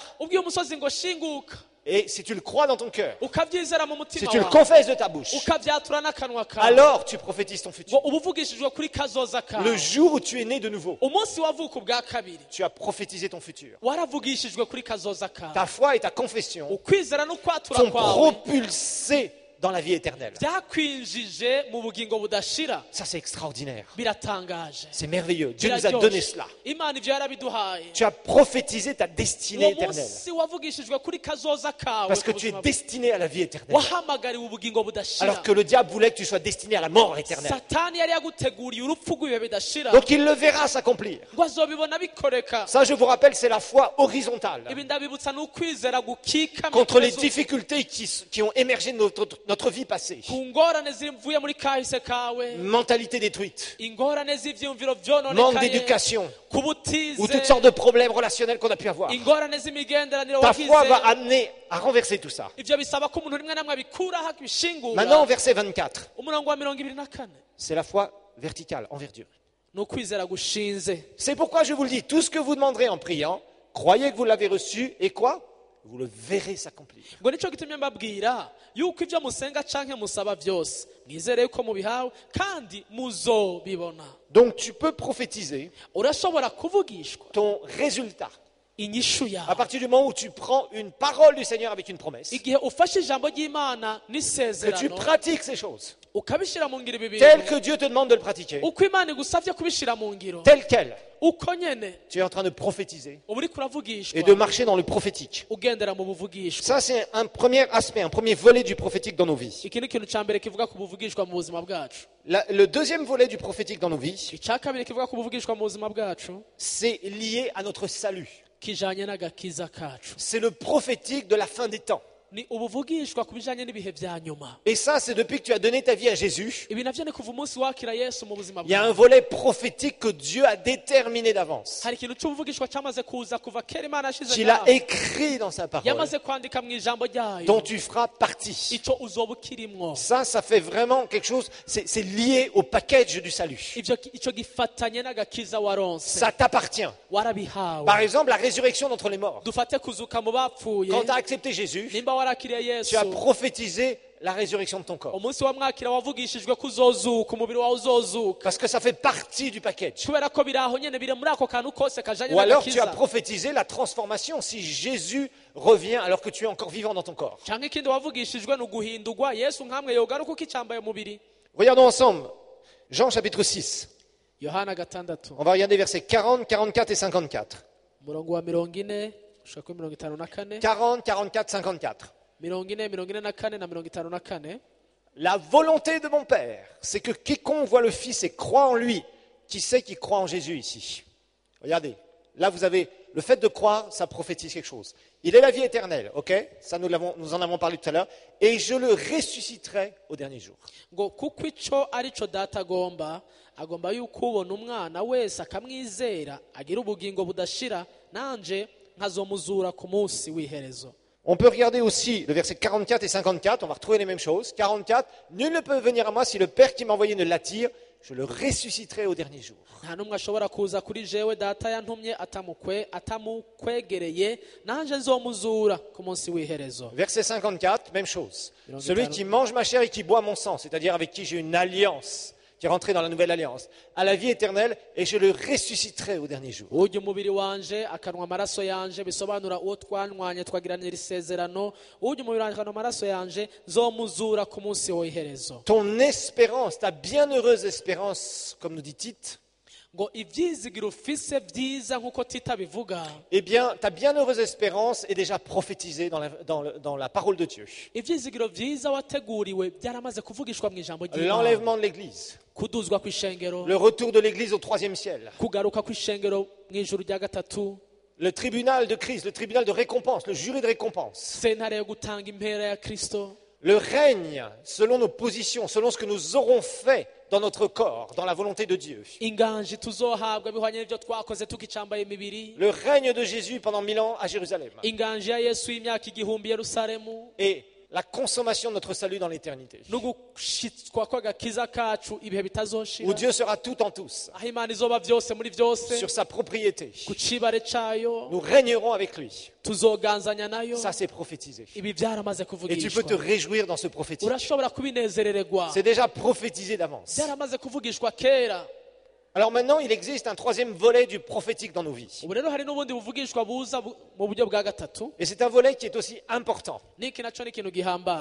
Et si tu le crois dans ton cœur, si tu le confesses de ta bouche, alors tu prophétises ton futur. Le jour où tu es né de nouveau, tu as prophétisé ton futur. Ta foi et ta confession sont propulsées dans la vie éternelle. byakwinjije mu bugingo budashira. Ça, c'est extraordinaire. Biratangaje, C'est merveilleux. Dieu nous a donné cela. Imana ibyo yarabiduhaye. Tu as prophétisé ta destinée uwo éternelle. munsi wavugishijwe kuri kazoza kawe, Parce que ku tu es buzima bwawe. destiné à la vie éternelle. wahamagariwe ubugingo budashira. Alors que le diable voulait que tu sois destiné à la mort éternelle. satani yari yaguteguriye urupfu rw'ibihe bidashira, Donc il le verra s'accomplir. ngo azobibona bikoreka. Ça, je vous rappelle, c'est la foi horizontale. ibi ndabibutsa ni ukwizera gukika Contre les difficultés qui, qui ont émergé de notre, notre vie passée. ku ngorane zivuye muri kahise kawe, Mentalité détruite, ingorane z'ivyumviro manque vyononekaye, d'éducation, ku ou butize, toutes sortes de problèmes relationnels qu'on a pu avoir. ingorane z'imigenderanire Ta foi va wagize. amener à renverser tout ça. ivyo bisaba ko umuntu rimwe namwe abikuraho Maintenant, akabishingura. verset vingt-quatre, umurongo wa mirongo ibiri na kane c'est la foi verticale, en verdure. ni ukwizera gushinze. C'est pourquoi je vous le dis, tout ce que vous demanderez en priant, croyez que vous l'avez reçu, et quoi? Vous le verrez s'accomplir. ngo nico gitumye mbabwira yuko ivyo musenga canke musaba vyose mwizere yuko mubihawe kandi muzobibona. Donc tu peux prophétiser urashobora kuvugishwa ton résultat inyishu à yawe partir du moment où tu prends une parole du Seigneur avec une promesse, igihe ufashe ijambo ry'Imana que tu n'isezerano pratiques ces choses, ukabishira mu ngiro ibi telles bintu que Dieu te demande de le pratiquer, uko Imana igusavye kubishira mu ngiro telles quelles. uko nyene Tu es en train de prophétiser uba uriko uravugishwa et de marcher dans le prophétique. ugendera mu buvugishwa. Ça, c'est un premier aspect, un premier volet du prophétique dans nos vies. iki ni ikintu ca mbere kivuga ku buvugishwa mu buzima bwacu. La- le deuxième volet du prophétique dans nos vies, ica kabiri kivuga ku buvugishwa mu buzima bwacu c'est lié à notre salut. kijanye n'agakiza kacu, C'est le prophétique de la fin des temps. ni ubuvugishwa ku bijanye n'ibihe vya nyuma. Et ça, c'est depuis que tu as donné ta vie à Jésus. ibi navyo ni kuva umunsi wakira Yesu mu buzima Il y a un bwawe. volet prophétique que Dieu a déterminé d'avance, hari ikintu c'ubuvugishwa camaze kuza kuva kera Imana yashize qu'il a ngaho. écrit dans sa parole, yamaze kwandika mu ijambo ryayo dont tu feras partie. ico uzoba ukirimwo. Ça, ça fait vraiment quelque chose, c'est c'est lié au package du salut. ivyo ico gifatanye n'agakiza waronse, Ça t'appartient. warabihawe. Par exemple, la résurrection d'entre les morts. dufate kuzuka mu bapfuye. Quand tu as accepté Jésus, nimba warakiriye tu Yesu as prophétisé la résurrection de ton corps. umunsi wa mwakira wavugishijwe ko uzozuka, umubiri wawe uzozuka, Parce que ça fait partie du package. kubera ko biri aho nyene, biri muri ako kantu kose kajanye Ou alors tu as n'agakiza. prophétisé la transformation si Jésus revient alors que tu es encore vivant dans ton corps. canke ikindi wavugishijwe ni uguhindurwa Yesu nkamwe yogaruka ukicambaye umubiri. Regardons ensemble Jean chapitre six. Yohana gatandatu On va regarder versets quarante, quarante-quatre et cinquante-quatre. umurongo wa mirongo ine ushaka kuri mirongo itanu na kane quarante, quarante-quatre, cinquante-quatre. mirongo ine mirongo ine na kane na mirongo itanu na kane. La volonté de mon Père, c'est que quiconque voit le Fils et croit en lui, qui sait qui croit en Jésus ici? Regardez, là vous avez le fait de croire, ça prophétise quelque chose. Il est la vie éternelle, ok? Ça nous, l'avons, nous en avons parlé tout à l'heure. Et je le ressusciterai au dernier jour. ngo kuko ico arico data agomba agomba yuko ubona umwana wese akamwizera agira ubugingo budashira, nanje nkazomuzura ku munsi w'iherezo. On peut regarder aussi le verset quarante-quatre et cinquante-quatre, on va retrouver les mêmes choses. quarante-quatre, nul ne peut venir à moi si le Père qui m'a envoyé ne l'attire, je le ressusciterai au dernier jour. nta n'umwe ashobora kuza kuri jewe data yantumye atamukwe atamukwegereye, nanje nzomuzura ku munsi w'iherezo. Verset cinquante-quatre, même chose. Celui qui mange ma chair et qui boit mon sang, c'est-à-dire avec qui j'ai une alliance, qui est rentré dans la nouvelle alliance, à la vie éternelle, et je le ressusciterai au dernier jour. urya umubiri wanje akanwa amaraso yanje, bisobanura uwo twanywanye twagiranira isezerano. urya umubiri wanje akanwa amaraso yanje, nzomuzura ku munsi w'iherezo. Ton espérance, ta bienheureuse espérance, comme nous dit Tite, ngo ivyizigiro ufise vyiza nk'uko Tita bivuga, eh bien, ta bienheureuse espérance est déjà prophétisée dans la, dans le- dans la parole de Dieu. ivyizigiro vyiza wateguriwe byaramaze kuvugishwa mu ijambo ry'Imana. L'enlèvement de l'Église, kuduzwa kw'ishengero, le retour de l'Église au troisième ciel, kugaruka kw'ishengero mw'ijuru rya gatatu, le tribunal de Christ, le tribunal de récompense, le jury de récompense, sentare yo gutanga impera ya Kristo, le règne selon nos positions, selon ce que nous aurons fait dans notre corps, dans la volonté de Dieu. inganji tuzohabwa bihwanye n'ivyo twakoze tukicambaye imibiri, Le règne de Jésus pendant mille ans à Jérusalem. inganji ya Yesu y'imyaka igihumbi Yerusalemu, Et la consommation de notre salut dans l'éternité. no gushitswa kw'agakiza kacu ibihe Où bitazoshira, Dieu sera tout en tous, aho Imana izoba vyose muri vyose, sur sa propriété. ku cibare cayo Nous régnerons avec lui. tuzoganzanya nayo. Ça, c'est prophétisé. ibi byaramaze Et tu peux te kuvugishwa, réjouir dans ce prophétique. urashobora kubinezerererwa, C'est déjà prophétisé d'avance. byaramaze kuvugishwa kera. Alors maintenant, il existe un troisième volet du prophétique dans nos vies. ubu rero hari n'ubundi buvugishwa buza bu- mu buryo bwa gatatu. Et c'est un volet qui est aussi important. niki naco ni ikintu gihambaye.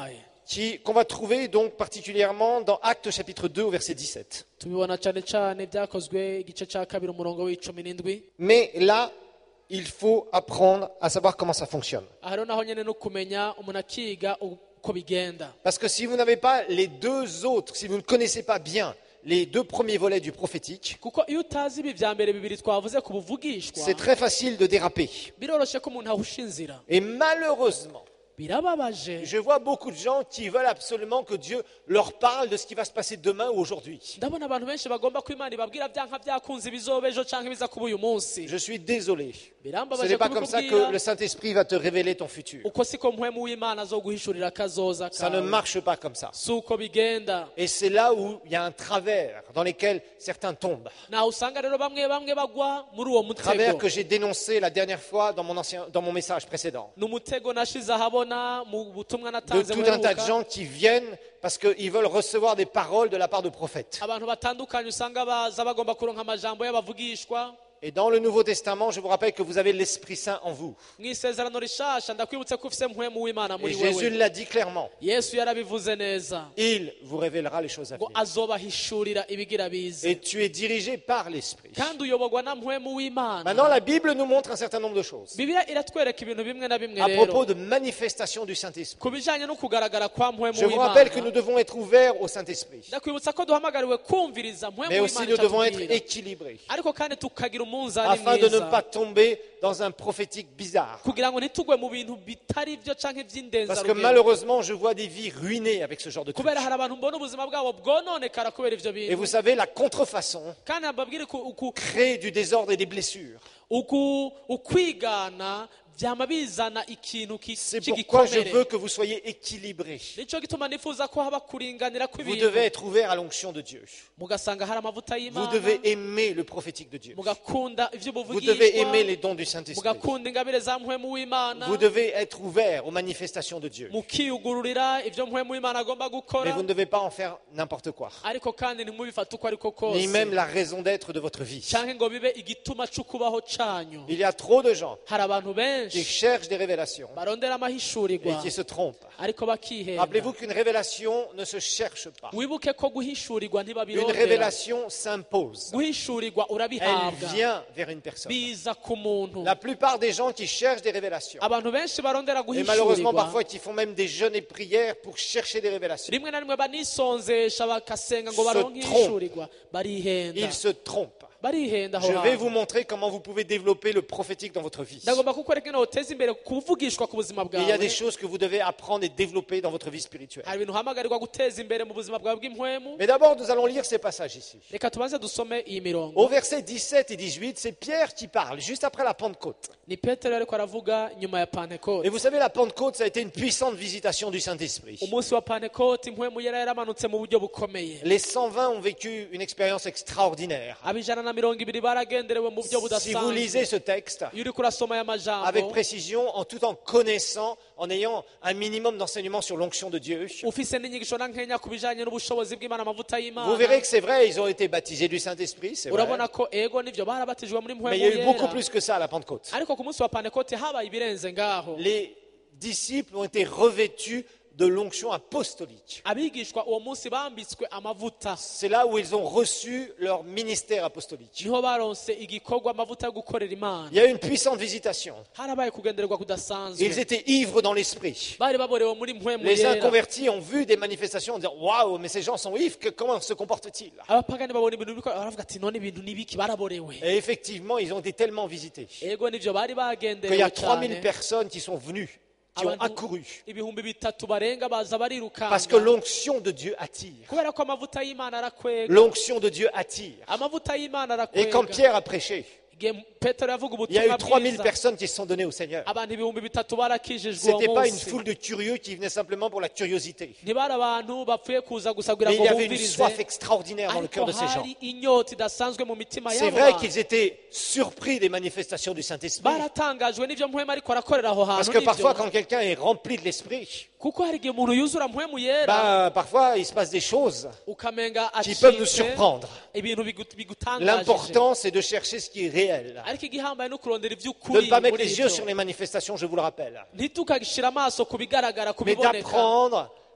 qui- qu'on va trouver donc particulièrement dans Actes chapitre deux au verset dix-sept. tubibona cyane cyane byakozwe igice cya kabiri umurongo w'icumi n'indwi. Mais là, il faut apprendre à savoir comment ça fonctionne. aha rero naho nyine no kumenya umuntu akiga uko bigenda, Parce que si vous n'avez pas les deux autres, si vous ne connaissez pas bien les deux premiers volets du prophétique, kuko iyo utazi ibi bya mbere bibiri twavuze ku buvugishwa c'est très facile de déraper. biroroshye ko umuntu ahusha inzira. Et malheureusement, birababaje, je vois beaucoup de gens qui veulent absolument que Dieu leur parle de ce qui va se passer demain ou aujourd'hui. ndabona abantu benshi bagomba ko Imana ibabwira byanka byakunze ibizoba ejo cyangwa ibiza kuba uyu munsi. Je suis désolé. Ce birambabaje n'est pas comme ça que kubikubwira, le Saint-Esprit va te révéler ton futur. uko siko mpwemu w'Imana zo guhishurira kazoza Ça ne kawe. marche pas comme ça. si uko bigenda. Et c'est là où il y a un travers dans lequel certains tombent. nawe usanga rero bamwe bamwe bagwa muri uwo Travers mutego. que j'ai dénoncé la dernière fois dans mon, ancien, dans mon message précédent. ni umutego nashize ahabona mu butumwa De natanze tout un tas de muheruka. gens qui viennent parce qu'ils veulent recevoir des paroles de la part de prophètes. abantu batandukanye usanga baza bagomba kuronka amajambo y'abavugishwa. Et dans le Nouveau Testament, je vous rappelle que vous avez l'Esprit Saint en vous. mu isezerano rishasha ndakwibutse ko ufise mpwemu w'Imana Et muri Jésus wewe. l'a dit clairement. yesu yarabivuze neza Il vous révélera les choses à ngo venir. azobahishurira ibigira bize, Et tu es dirigé par l'Esprit. kandi uyoborwa na mpwemu w'Imana. Maintenant, la Bible nous montre un certain nombre de choses. bibiliya iratwereka ibintu bimwe na bimwe À rero propos de manifestation du Saint-Esprit. ku bijanye no kugaragara kwa mpwemu Je vous rappelle que w'Imana. nous devons être ouverts au Saint-Esprit. ndakwibutsa ko duhamagariwe kumviriza Mais mpwemu aussi w'Imana nous icyo devons être atubwira. équilibrés. ariko kandi tukagira umunzani Afin de ne mwiza pas tomber dans un prophétique bizarre. kugira ngo ntitugwe mu bintu bitari byo canke Parce que by'indenzarugero. malheureusement, je vois des vies ruinées avec ce genre de trucs. kubera hari abantu mbona ubuzima bwabo bwononekara kubera ivyo Et bintu, vous savez, la contrefaçon kandi mbabwire ku- uku- crée du désordre et des blessures. uku- ukwigana vyama bizana ikintu ki- C'est pourquoi je veux cy'igikomere. que vous soyez équilibrés. nico gituma nifuza ko haba kuringanira Vous kw'ibintu, devez être ouverts à l'onction de Dieu. mugasanga hari amavuta Vous y'Imana, devez aimer le prophétique de Dieu. mugakunda Vous devez aimer les ivy'ubuvugishwa, dons du Saint-Esprit. mugakunda ingabire za mpwemu w'Imana, Vous devez être ouverts aux manifestations de Dieu. mukiyugururira ivyo mpwemu w'Imana agomba Mais gukora, vous ne devez pas en faire n'importe quoi. ariko kandi ntimubifate uko ariko Ni kose même la raison d'être de votre vie. canke ngo bibe igituma c'ukubaho canyu. Il y a trop de gens hari abantu qui benshi cherchent des révélations barondera et amahishurirwa qui se trompent. ariko bakihenda. Rappelez-vous qu'une révélation ne se cherche pas. wibuke ko guhishurirwa Une ntibabirondera, révélation s'impose. guhishurirwa Elle urabihabwa, vient vers une personne. biza ku muntu. La plupart des gens qui cherchent des révélations, abantu benshi barondera et malheureusement guhishurirwa, parfois qui font même des jeûnes et prières pour chercher des révélations, rimwe na rimwe banisonzesha bakasenga ngo Se baronke trompe. ihishurirwa, barihenda ils se trompent. barihenda aho Je vais hantu. vous montrer comment vous pouvez développer le prophétique dans votre vie. ndagomba kukwereka ingene woteza imbere kuvugishwa ku buzima Et il y a des bwawe. choses que vous devez apprendre et développer dans votre vie spirituelle. hari ibintu uhamagarirwa guteza imbere mu buzima bwawe bw'impwemu. Mais d'abord, nous allons lire ces passages ici. reka tubanze dusome iyi mirongo. Au verset dix-sept et dix-huit, c'est Pierre qui parle, juste après la Pentecôte. ni petero ariko aravuga nyuma ya Et pantekote. vous savez, la Pentecôte, ça a été une puissante visitation du Saint-Esprit. umunsi wa pantekote impwemu yari yaramanutse mu buryo bukomeye. Les cent vingt ont vécu une expérience extraordinaire. abijana na mirongo ibiri baragenderewe mu buryo Si vous lisez budasanzwe. ce texte iyo uriko urasoma aya avec majambo précision, en tout en connaissant, en ayant un minimum d'enseignement sur l'onction de Dieu, ufise n'inyigisho na nkenya ku bijanye n'ubushobozi bw'Imana, amavuta vous verrez y'Imana, que c'est vrai, ils ont été baptisés du Saint-Esprit, c'est vrai. urabona ko ego nivyo barabatijwe muri Mais il y a eu mpwemu beaucoup yera. plus que ça à la Pentecôte. ariko ku munsi wa pantekote habaye ibirenze ngaho. Les disciples ont été revêtus de l'onction apostolique. abigishwa uwo munsi bambitswe amavuta, C'est là où ils ont reçu leur ministère apostolique. niho baronse igikorwa amavuta yo gukorera Imana. Il y a eu une puissante visitation. harabaye kugendererwa Ils kudasanzwe, étaient ivres dans l'esprit. bari baborewe muri mpwemu Les yera. inconvertis ont vu des manifestations en disant waouh, mais ces gens sont ivres, que- comment se comportent-ils? abapagani babona ibintu biriko baravuga ati none ibintu nibiki, baraborewe. Et effectivement, ils ont été tellement visités ego nivyo bari qu'il y a bagenderewe trois mille cyane. personnes qui sont venues, qui ont Abantu accouru. ibihumbi bitatu barenga baza barirukanga, Parce que l'onction de Dieu attire. kubera ko amavuta y'Imana arakwega. L'onction de Dieu attire. amavuta y'Imana Et quand arakwega. Pierre a prêché, igihe petero yavuga il y a eu ubutumwa trois mille bwiza, personnes qui se sont données au Seigneur. abantu ibihumbi bitatu barakijijwe Ce uwo n'était pas une munsi. foule de curieux qui venaient simplement pour la curiosité. ntibari abantu bapfuye kuza gusa kugira Mais ngo il y avait une bumvirize, soif extraordinaire dans le cœur ariko de ces gens. hari inyota idasanzwe mu mitima C'est y'abo vrai bantu. qu'ils étaient surpris des manifestations du Saint-Esprit. baratangajwe n'ivyo mpwemu ariko arakorera aho Parce hantu que parfois, n'ivyo. quand quelqu'un est rempli de l'Esprit, kuko hari igihe umuntu yuzura mpwemu yera ben, parfois, il se passe des choses ukamenga qui peuvent nous acitse, surprendre. ibintu bigu- bigutangajije. L'important, c'est de chercher ce qui est réel. ariko igihambaye no kurondera De ivy'ukuri ne pas mettre muri les yeux ivyo. sur les manifestations, je vous le rappelle. ntitukagishira amaso ku bigaragara ku Mais biboneka, d'apprendre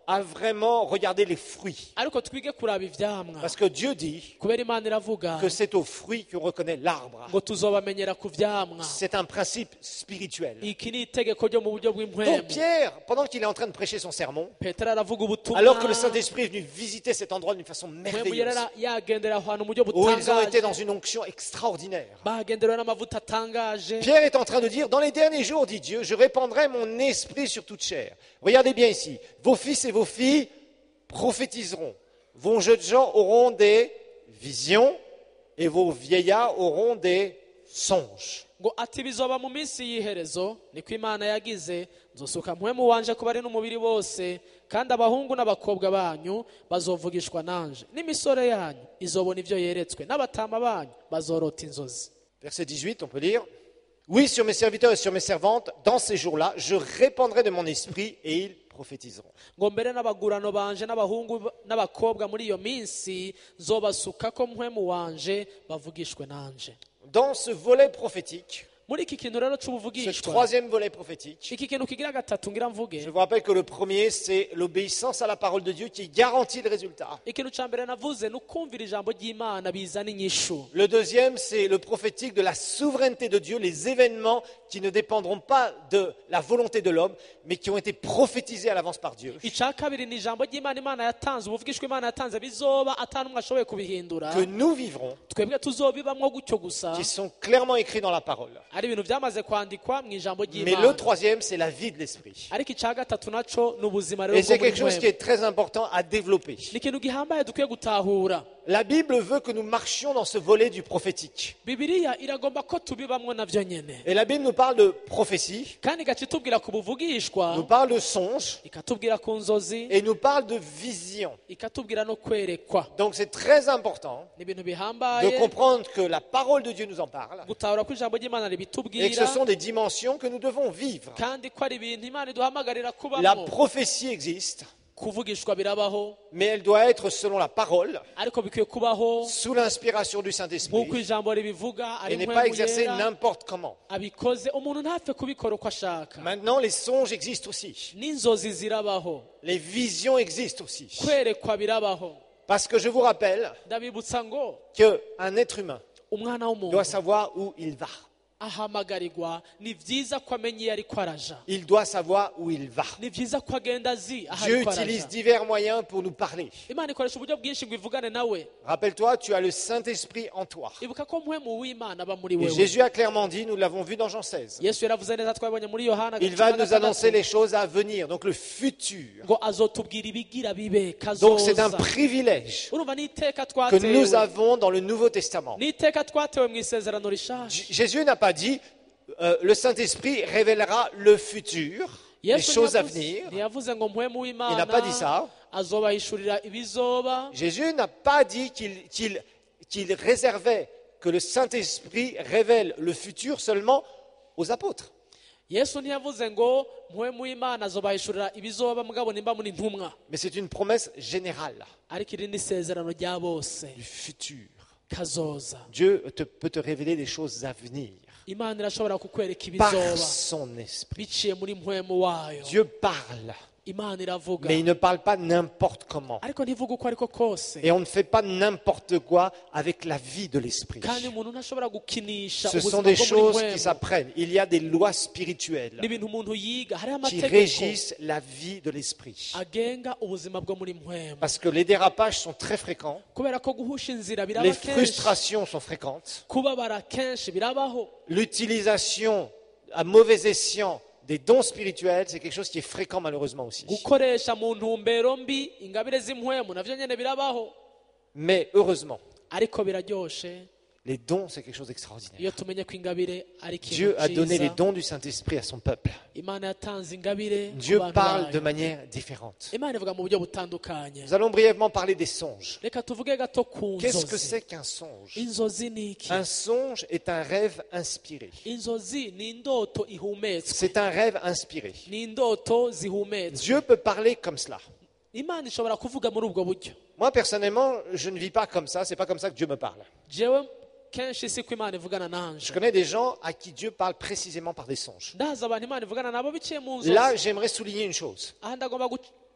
à vraiment regarder les fruits. ariko twige kuraba ivyamwa Parce que Dieu dit kubera imana iravuga que c'est aux fruits qu'on reconnaît l'arbre. ngo tuzobamenyera ku vyamwa. C'est un principe spirituel. Iki ni itegeko ryo mu buryo Donc bw'impwemu. Pierre, pendant qu'il est en train de prêcher son sermon, petero aravuga ubutumwa alors que le Saint-Esprit est venu visiter cet endroit d'une façon mpwemu yera merveilleuse, yagendera ahantu mu buryo où ils ont été dans butangaje une onction extraordinaire, bagenderewe n'amavuta atangaje. Pierre est en train de dire, dans les derniers jours, dit Dieu, je répandrai mon esprit sur toute chair. Regardez bien ici, vos fils et vos filles prophétiseront, vos jeunes gens auront des visions et vos vieillards auront des songes. ngo ati bizoba mu minsi y'iherezo niko imana yagize, nzosuka mpwemu wanje ku bari n'umubiri bose, kandi abahungu n'abakobwa banyu bazovugishwa nanje, n'imisore yanyu izobona ivyo yeretswe, n'abatama banyu bazorota inzozi. Verset dix-huit, on peut lire, oui, sur mes serviteurs et sur mes servantes, dans ces jours-là, je répandrai de mon esprit et ils prophétiseront. ngo mbere n'abagurano banje n'abahungu n'abakobwa muri iyo minsi nzobasukako mpwemu wanje bavugishwe nanje. Dans ce volet prophétique, muri iki kintu rero ce c'ubuvugishwa, troisième volet prophétique, iki kintu kigira gatatu ngira mvuge, je vous rappelle que le premier, c'est l'obéissance à la parole de Dieu qui garantit le résultat. ikintu ca mbere navuze ni ukumvira ijambo ry'imana bizana inyishu. Le deuxième, c'est le prophétique de la souveraineté de Dieu, les événements qui ne dépendront pas de la volonté de l'homme, mais qui ont été prophétisés à l'avance par Dieu, icya kabiri ni ijambo ry'imana imana yatanze, ubuvugishwa imana yatanze bizoba atanumwe ashoboye kubihindura, que nous vivrons, twebwe tuzobibamwo gutyo gusa, qui sont clairement écrits dans la parole. ari ibintu byamaze kwandikwa mu ijambo Mais le ry'imana. troisième, c'est la vie de l'esprit. ariko icya gatatu naco ni ubuzima rero Et c'est bwo muri quelque chose qui mwebwe. est très important à développer. ni ikintu gihambaye dukwiye gutahura. La Bible veut que nous marchions dans ce volet du prophétique. bibiliya iragomba ko tubibamwo navyo nyene, Et la Bible nous parle de prophétie, kandi igaca itubwira ku buvugishwa, nous parle de songes ikatubwira ku nzozi, et nous parle de vision. ikatubwira no kwerekwa. Donc c'est très important ni ibintu de bihambaye comprendre que la parole de Dieu nous en parle gutahura ko ijambo ry'imana et que ce ribitubwira, sont des dimensions que nous devons vivre. kandi ko ari ibintu imana iduhamagarira La kubamwo. prophétie existe, kuvugishwa birabaho, mais elle doit être selon la parole, ariko bikwiye kubaho sous l'inspiration du nk'uko Saint-Esprit, ijambo ribivuga, ari et n'est pas mpwemu exercée yera n'importe comment. abikoze, umuntu ntapfe kubikora uko ashaka. Maintenant, les songes existent aussi. n'inzozi zirabaho, Les visions existent aussi. kwerekwa birabaho. Parce que je vous rappelle ndabibutsa ngo qu'un être humain umwana w'umuntu doit savoir où il va. ahamagarirwa, ni byiza ko amenya iyo ariko araja, Il doit savoir où il va. ni byiza ko agenda azi aho Dieu ariko utilise araja. divers moyens pour nous parler. imana ikoresha uburyo bwinshi ngo ivugane nawe. Rappelle-toi, tu as le Saint-Esprit en toi. ibuka ko mpwemu w'imana aba muri Et wewe. Jésus a clairement dit, nous l'avons vu dans Jean seize, yesu yaravuze neza, twabonye muri yohana il va nous annoncer les choses à venir, donc le futur. ngo azotubwira ibigira bibe Donc c'est un kazoza. privilège urumva ni iteka que nous twatewe, avons dans le Nouveau Testament. ni iteka twatewe mu isezerano rishasha. J- Jésus n'a pas dit, euh, le Saint-Esprit révélera le futur, les yesu choses à ntiyavuze- venir. ntiyavuze ngo mpwemu Il n'a pas dit ça. w'imana azobahishurira ibizoba. Jésus n'a pas dit qu'il qu'il- qu'il réservait que le Saint-Esprit révèle le futur seulement aux apôtres. yesu ntiyavuze ngo mpwemu w'imana azobahishurira ibizoba mugabo nimba muri ntumwa, Mais c'est une promesse générale ariko iri ni isezerano rya bose du futur. kazoza. Dieu te- peut te révéler des choses à venir imana irashobora kukwereka par ibizoba son esprit. biciye muri mpwemu wayo. Dieu parle, imana iravuga, mais il ne parle pas n'importe comment. ariko ntivuga uko ariko kose, Et on ne fait pas n'importe quoi avec la vie de l'esprit. kandi umuntu ntashobora gukinisha Ce sont ubuzima des bwo muri choses qui mpwemu. s'apprennent. Il y a des lois spirituelles ni ibintu umuntu yiga, hariho qui amategeko régissent la vie de l'esprit. agenga ubuzima bwo muri mpwemu. Parce que les dérapages sont très fréquents, kubera ko guhusha inzira biraba les kenshi, frustrations sont fréquentes, kubabara kenshi birabaho, l'utilisation à mauvais escient des dons spirituels, c'est quelque chose qui est fréquent malheureusement aussi. gukoresha mu ntumbero mbi ingabire z'impwemu navyo nyene birabaho, Mais heureusement, ariko biraryoshe les dons, c'est quelque chose d'extraordinaire. iyo tumenye ko ingabire ari ikintu Dieu a donné les ciza. dons du Saint-Esprit à son peuple. imana yatanze ingabire ku Dieu bantu parle de bayo. manière différente. imana ivuga mu buryo butandukanye. Nous allons brièvement parler des songes. reka tuvuge gato ku Qu'est-ce que nzozi. c'est qu'un songe? inzozi ni iki? Un songe est un rêve inspiré. inzozi ni indoto ihumetswe, C'est un rêve inspiré. ni indoto zihumetswe. Dieu peut parler comme cela. imana ishobora kuvuga muri ubwo buryo. Moi, personnellement, je ne vis pas comme ça. C'est pas comme ça que Dieu me parle. jewe kenshi si ko imana ivugana Je nanje, connais des gens à qui Dieu parle précisément par des songes. ndazi abantu imana ivugana nabo biciye mu nzozi. Là, j'aimerais souligner une chose. aha ndagomba gu-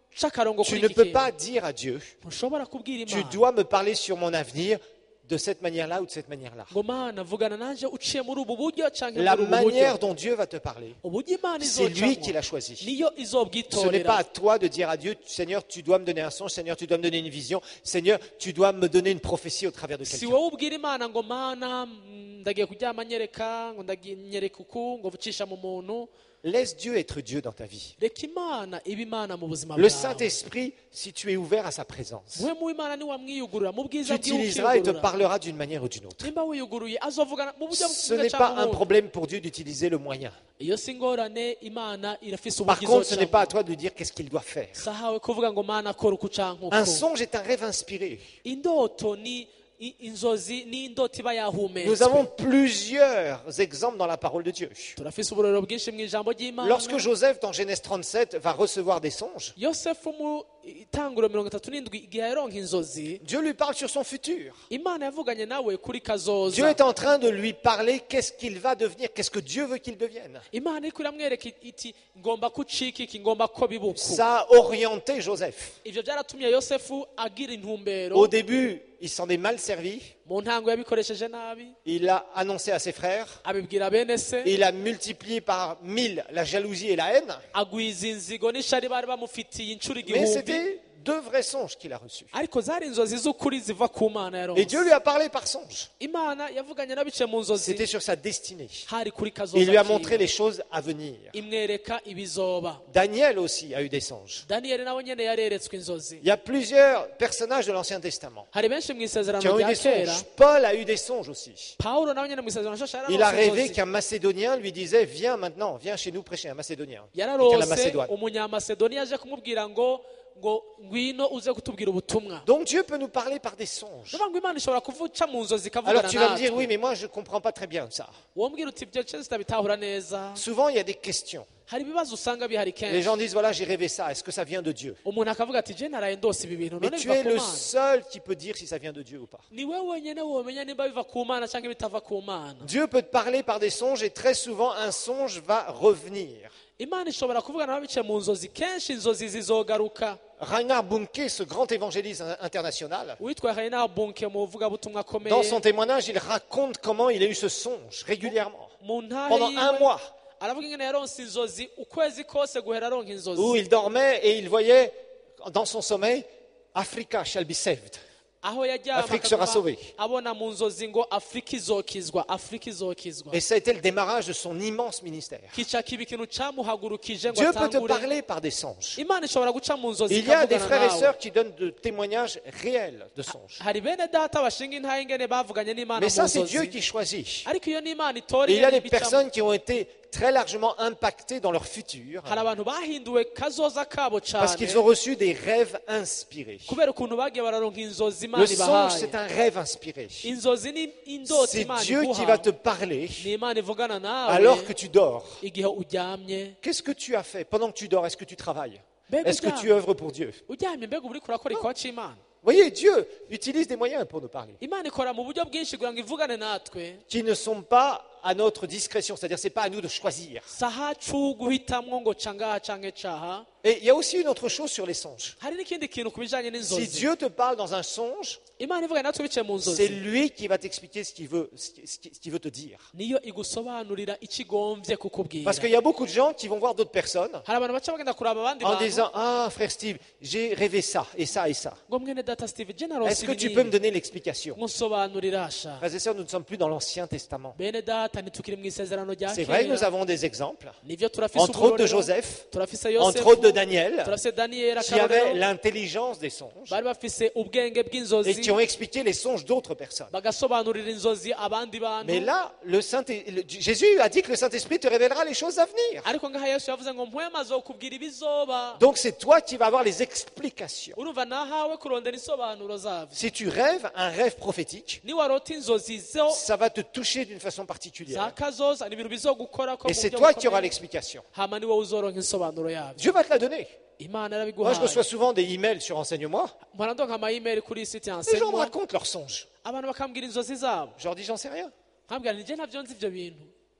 uca akarongo Tu kuri ne iki peux kintu pas dire à Dieu, ntushobora kubwira tu imana dois me parler sur mon avenir de cette manière-là ou de cette manière-là. ngo mana vugana nanjye uciye muri ubu buryo cyangwa La muri ubu buryo manière dont Dieu va te parler, uburyo imana c'est lui qui izocamo l'a choisi. niyo Ce n'est izobwitorera pas à toi de dire à Dieu, Seigneur, tu dois me donner un songe, Seigneur, tu dois me donner une vision, Seigneur, tu dois me donner une prophétie au travers de si quelqu'un. wowe ubwira imana ngo mana mm, ndagiye kuryama nyereka ngo ndagiye nyereka uku ngo vucisha mu muntu Laisse Dieu être Dieu dans ta vie. reka imana iba imana mu buzima Le bwawe Saint-Esprit, si tu es ouvert à sa présence, muhe mu imana niwamwiyugurura mu bwiza tu bwiwe utiliseras et te ukiyugurura parlera d'une manière ou d'une autre. nimba wiyuguruye azovugana mu buryo Ce bwiza n'est pas cyangwa un ubundi problème pour Dieu d'utiliser le moyen. iyo si ingorane imana irafise Par uburyo contre, ce n'est pas à izocamo toi de lui dire qu'est-ce qu'il doit faire. sahawe kuvuga ngo mana akora uku canke Un uku songe est un rêve inspiré. indoto ni i- inzozi ni indoto iba Nous yahumetswe avons plusieurs exemples dans la parole de Dieu. turafise uburorero bwinshi mu ijambo ry'imana Lorsque Joseph, dans Genèse trente-sept, va recevoir des songes, yosefu mu itanguro mirongo itatu n'indwi igihe yaronka inzozi Dieu lui parle sur son futur. imana yavuganye nawe kuri Dieu kazoza est en train de lui parler qu'est-ce qu'il va devenir, qu'est-ce que Dieu veut qu'il devienne. imana iriko iramwereka iti ngomba kucika iki ngomba ko biba uku Ça a orienté Joseph. ivyo byaratumye yosefu agira intumbero Au début, il s'en est mal servi. mu ntango yabikoresheje nabi Il a annoncé à ses frères. abibwira bene se Il a multiplié par mille la jalousie et la haine. agwiza inzigo n'ishari bari bamufitiye inshuro Mais igihumbi c'était deux vrais songes qu'il a reçus. ariko zari inzozi z'ukuri ziva ku mana Et Dieu yaronse lui a parlé par songe. imana yavuganye n'abiciye mu nzozi C'était sur sa destinée. hari kuri Il lui a kazoza montré kiwe les choses à venir. imwereka ibizoba Daniel aussi a eu des songes. daniyeli nawe nyene yareretswe inzozi Il y a plusieurs personnages de l'Ancien Testament hari benshi mu qui isezerano ont eu rya des kera songes. Paul a eu des songes aussi. pawulo nawe nyene mu isezerano nshasha Il a yararonse rêvé inzozi qu'un Macédonien lui disait viens maintenant, viens chez nous prêcher, un Macédonien. Quelqu'un de la yararose Macédoine. umunyamasedoniya aje kumubwira ngo ngo ngwino uze kutubwira ubutumwa Donc Dieu peut nous parler par des songes. ndavuga ngo imana ishobora kuvuca mu nzozi Alors ikavugana tu vas me dire natwe oui mais moi je ne comprends pas très bien ça. wombwira uti ibyo cyo zitabitahura neza Souvent il y a des questions. hari ibibazo usanga bihari Les kenshi gens disent voilà j'ai rêvé ça, est-ce que ça vient de Dieu? umuntu akavuga ati je naraye ndose ibi bintu Mais none tu biva es ku le mana seul qui peut dire si ça vient de Dieu ou pas. ni we wenyine womenya nimba biva ku mana cyangwa bitava ku mana Dieu peut te parler par des songes et très souvent un songe va revenir. imana ishobora kuvugana n'abiciye mu nzozi kenshi inzozi zizogaruka Reinhard Bunke, ce grand évangéliste international, witwa Reinhard Bunke mu buvugabutumwa dans akomeye son témoignage, il raconte comment il a eu ce songe régulièrement, mu ntahe pendant un yiwe mois, aravuga ingene yaronse inzozi ukwezi kose guhera aronka où inzozi il dormait et il voyait dans son sommeil, Africa shall be saved. aho yaryama Afrique sera akaguma sauvée. abona mu nzozi ngo afurika izokizwa afurika izokizwa Et ça a été le démarrage de son immense ministère. kica kiba ikintu camuhagurukije ngo Dieu peut te atangure parler par des songes. imana ishobora guca mu nzozi Il y a des ikavugana frères et nawe sœurs qui donnent de témoignages réels de songes. hari bene data bashinga intahe ingene bavuganye n'imana Mais mu ça, c'est Dieu nzozi qui choisit. ariko iyo ni imana itora Et il y a ingene des ibicamo. personnes qui ont été très largement impactées dans leur futur hari abantu bahinduwe kazoza kabo parce qu'ils cyane ont reçu des rêves inspirés. kubera ukuntu bagiye bararonka inzozi imana Le songe, ibahaye c'est un rêve inspiré. inzozi ni indoto C'est imana Dieu qui iguha va te parler ni imana ivugana nawe alors que tu dors. igihe uryamye Qu'est-ce que tu as fait pendant que tu dors? Est-ce que tu travailles? mbega Est-ce que tu uryamye œuvres pour Dieu? uryamye mbega uba uriko urakora ikowa c'imana Vous voyez, Dieu utilise des moyens pour nous parler imana ikora mu buryo bwinshi kugira ngo ivugane natwe qui ne sont pas à notre discrétion, c'est-à-dire c'est pas à nous de choisir. sahacu guhitamwo ngo ca ngaha canke caha Et il y a aussi une autre chose sur les songes. hari n'ikindi kintu ku bijanye Si n'inzozi Dieu te parle dans un songe, imana ivugane natwe biciye mu c'est nzozi lui qui va t'expliquer ce qu'il veut, ce qui- ce qui- ce qu'il veut te dire. niyo igusobanurira icyo igomvye kukubwira Parce qu'il y a beaucoup de gens qui vont voir d'autres personnes hari abantu baca bagenda kuraba abandi en bantu disant ah frère Steve, j'ai rêvé ça et ça et ça. ngo mwene data steve je narose Est-ce que ibi tu peux me n'ibi donner l'explication? ngo nsobanurira sha Frères et sœurs, nous ne sommes plus dans l'Ancien Testament. bene data ntitukiri mu isezerano rya C'est vrai que nous kera avons des exemples, nivyo turafise entre autres de uburorero Joseph, turafise entre autres de yosefu Daniel, turafise daniyeli qui avaient akarorero l'intelligence des songes bari bafise ubwenge et bw'inzozi qui ont expliqué les songes d'autres personnes. bagasobanurira inzozi abandi bantu Mais là, le Saint, le- Jésus a dit que le Saint-Esprit te révélera les choses à venir. ariko ngaha yesu yavuze ngo mpwema azokubwira ibizoba Donc c'est toi qui vas avoir les explications. urumva nahawe kurondera insobanuro zavyo Si tu rêves un rêve prophétique, niwarota inzozi zo ça va te toucher d'une façon za particulière. kazoza ni ibintu bizogukorako Et mu c'est buryo toi qui auras bukomeye. l'explication. hama ni wowe uzoronka insobanuro yavyo Dieu va te la donner. imana Moi, je yarabiguhaye reçois souvent des emails sur Enseigne-moi. mpora ndonka amayimeri kuri site Les gens me yansenywa racontent leurs songes. abantu bakambwira inzozi zabo Je leur dis, j'en sais rien. nkabwira nije ntavyo nzi ivyo bintu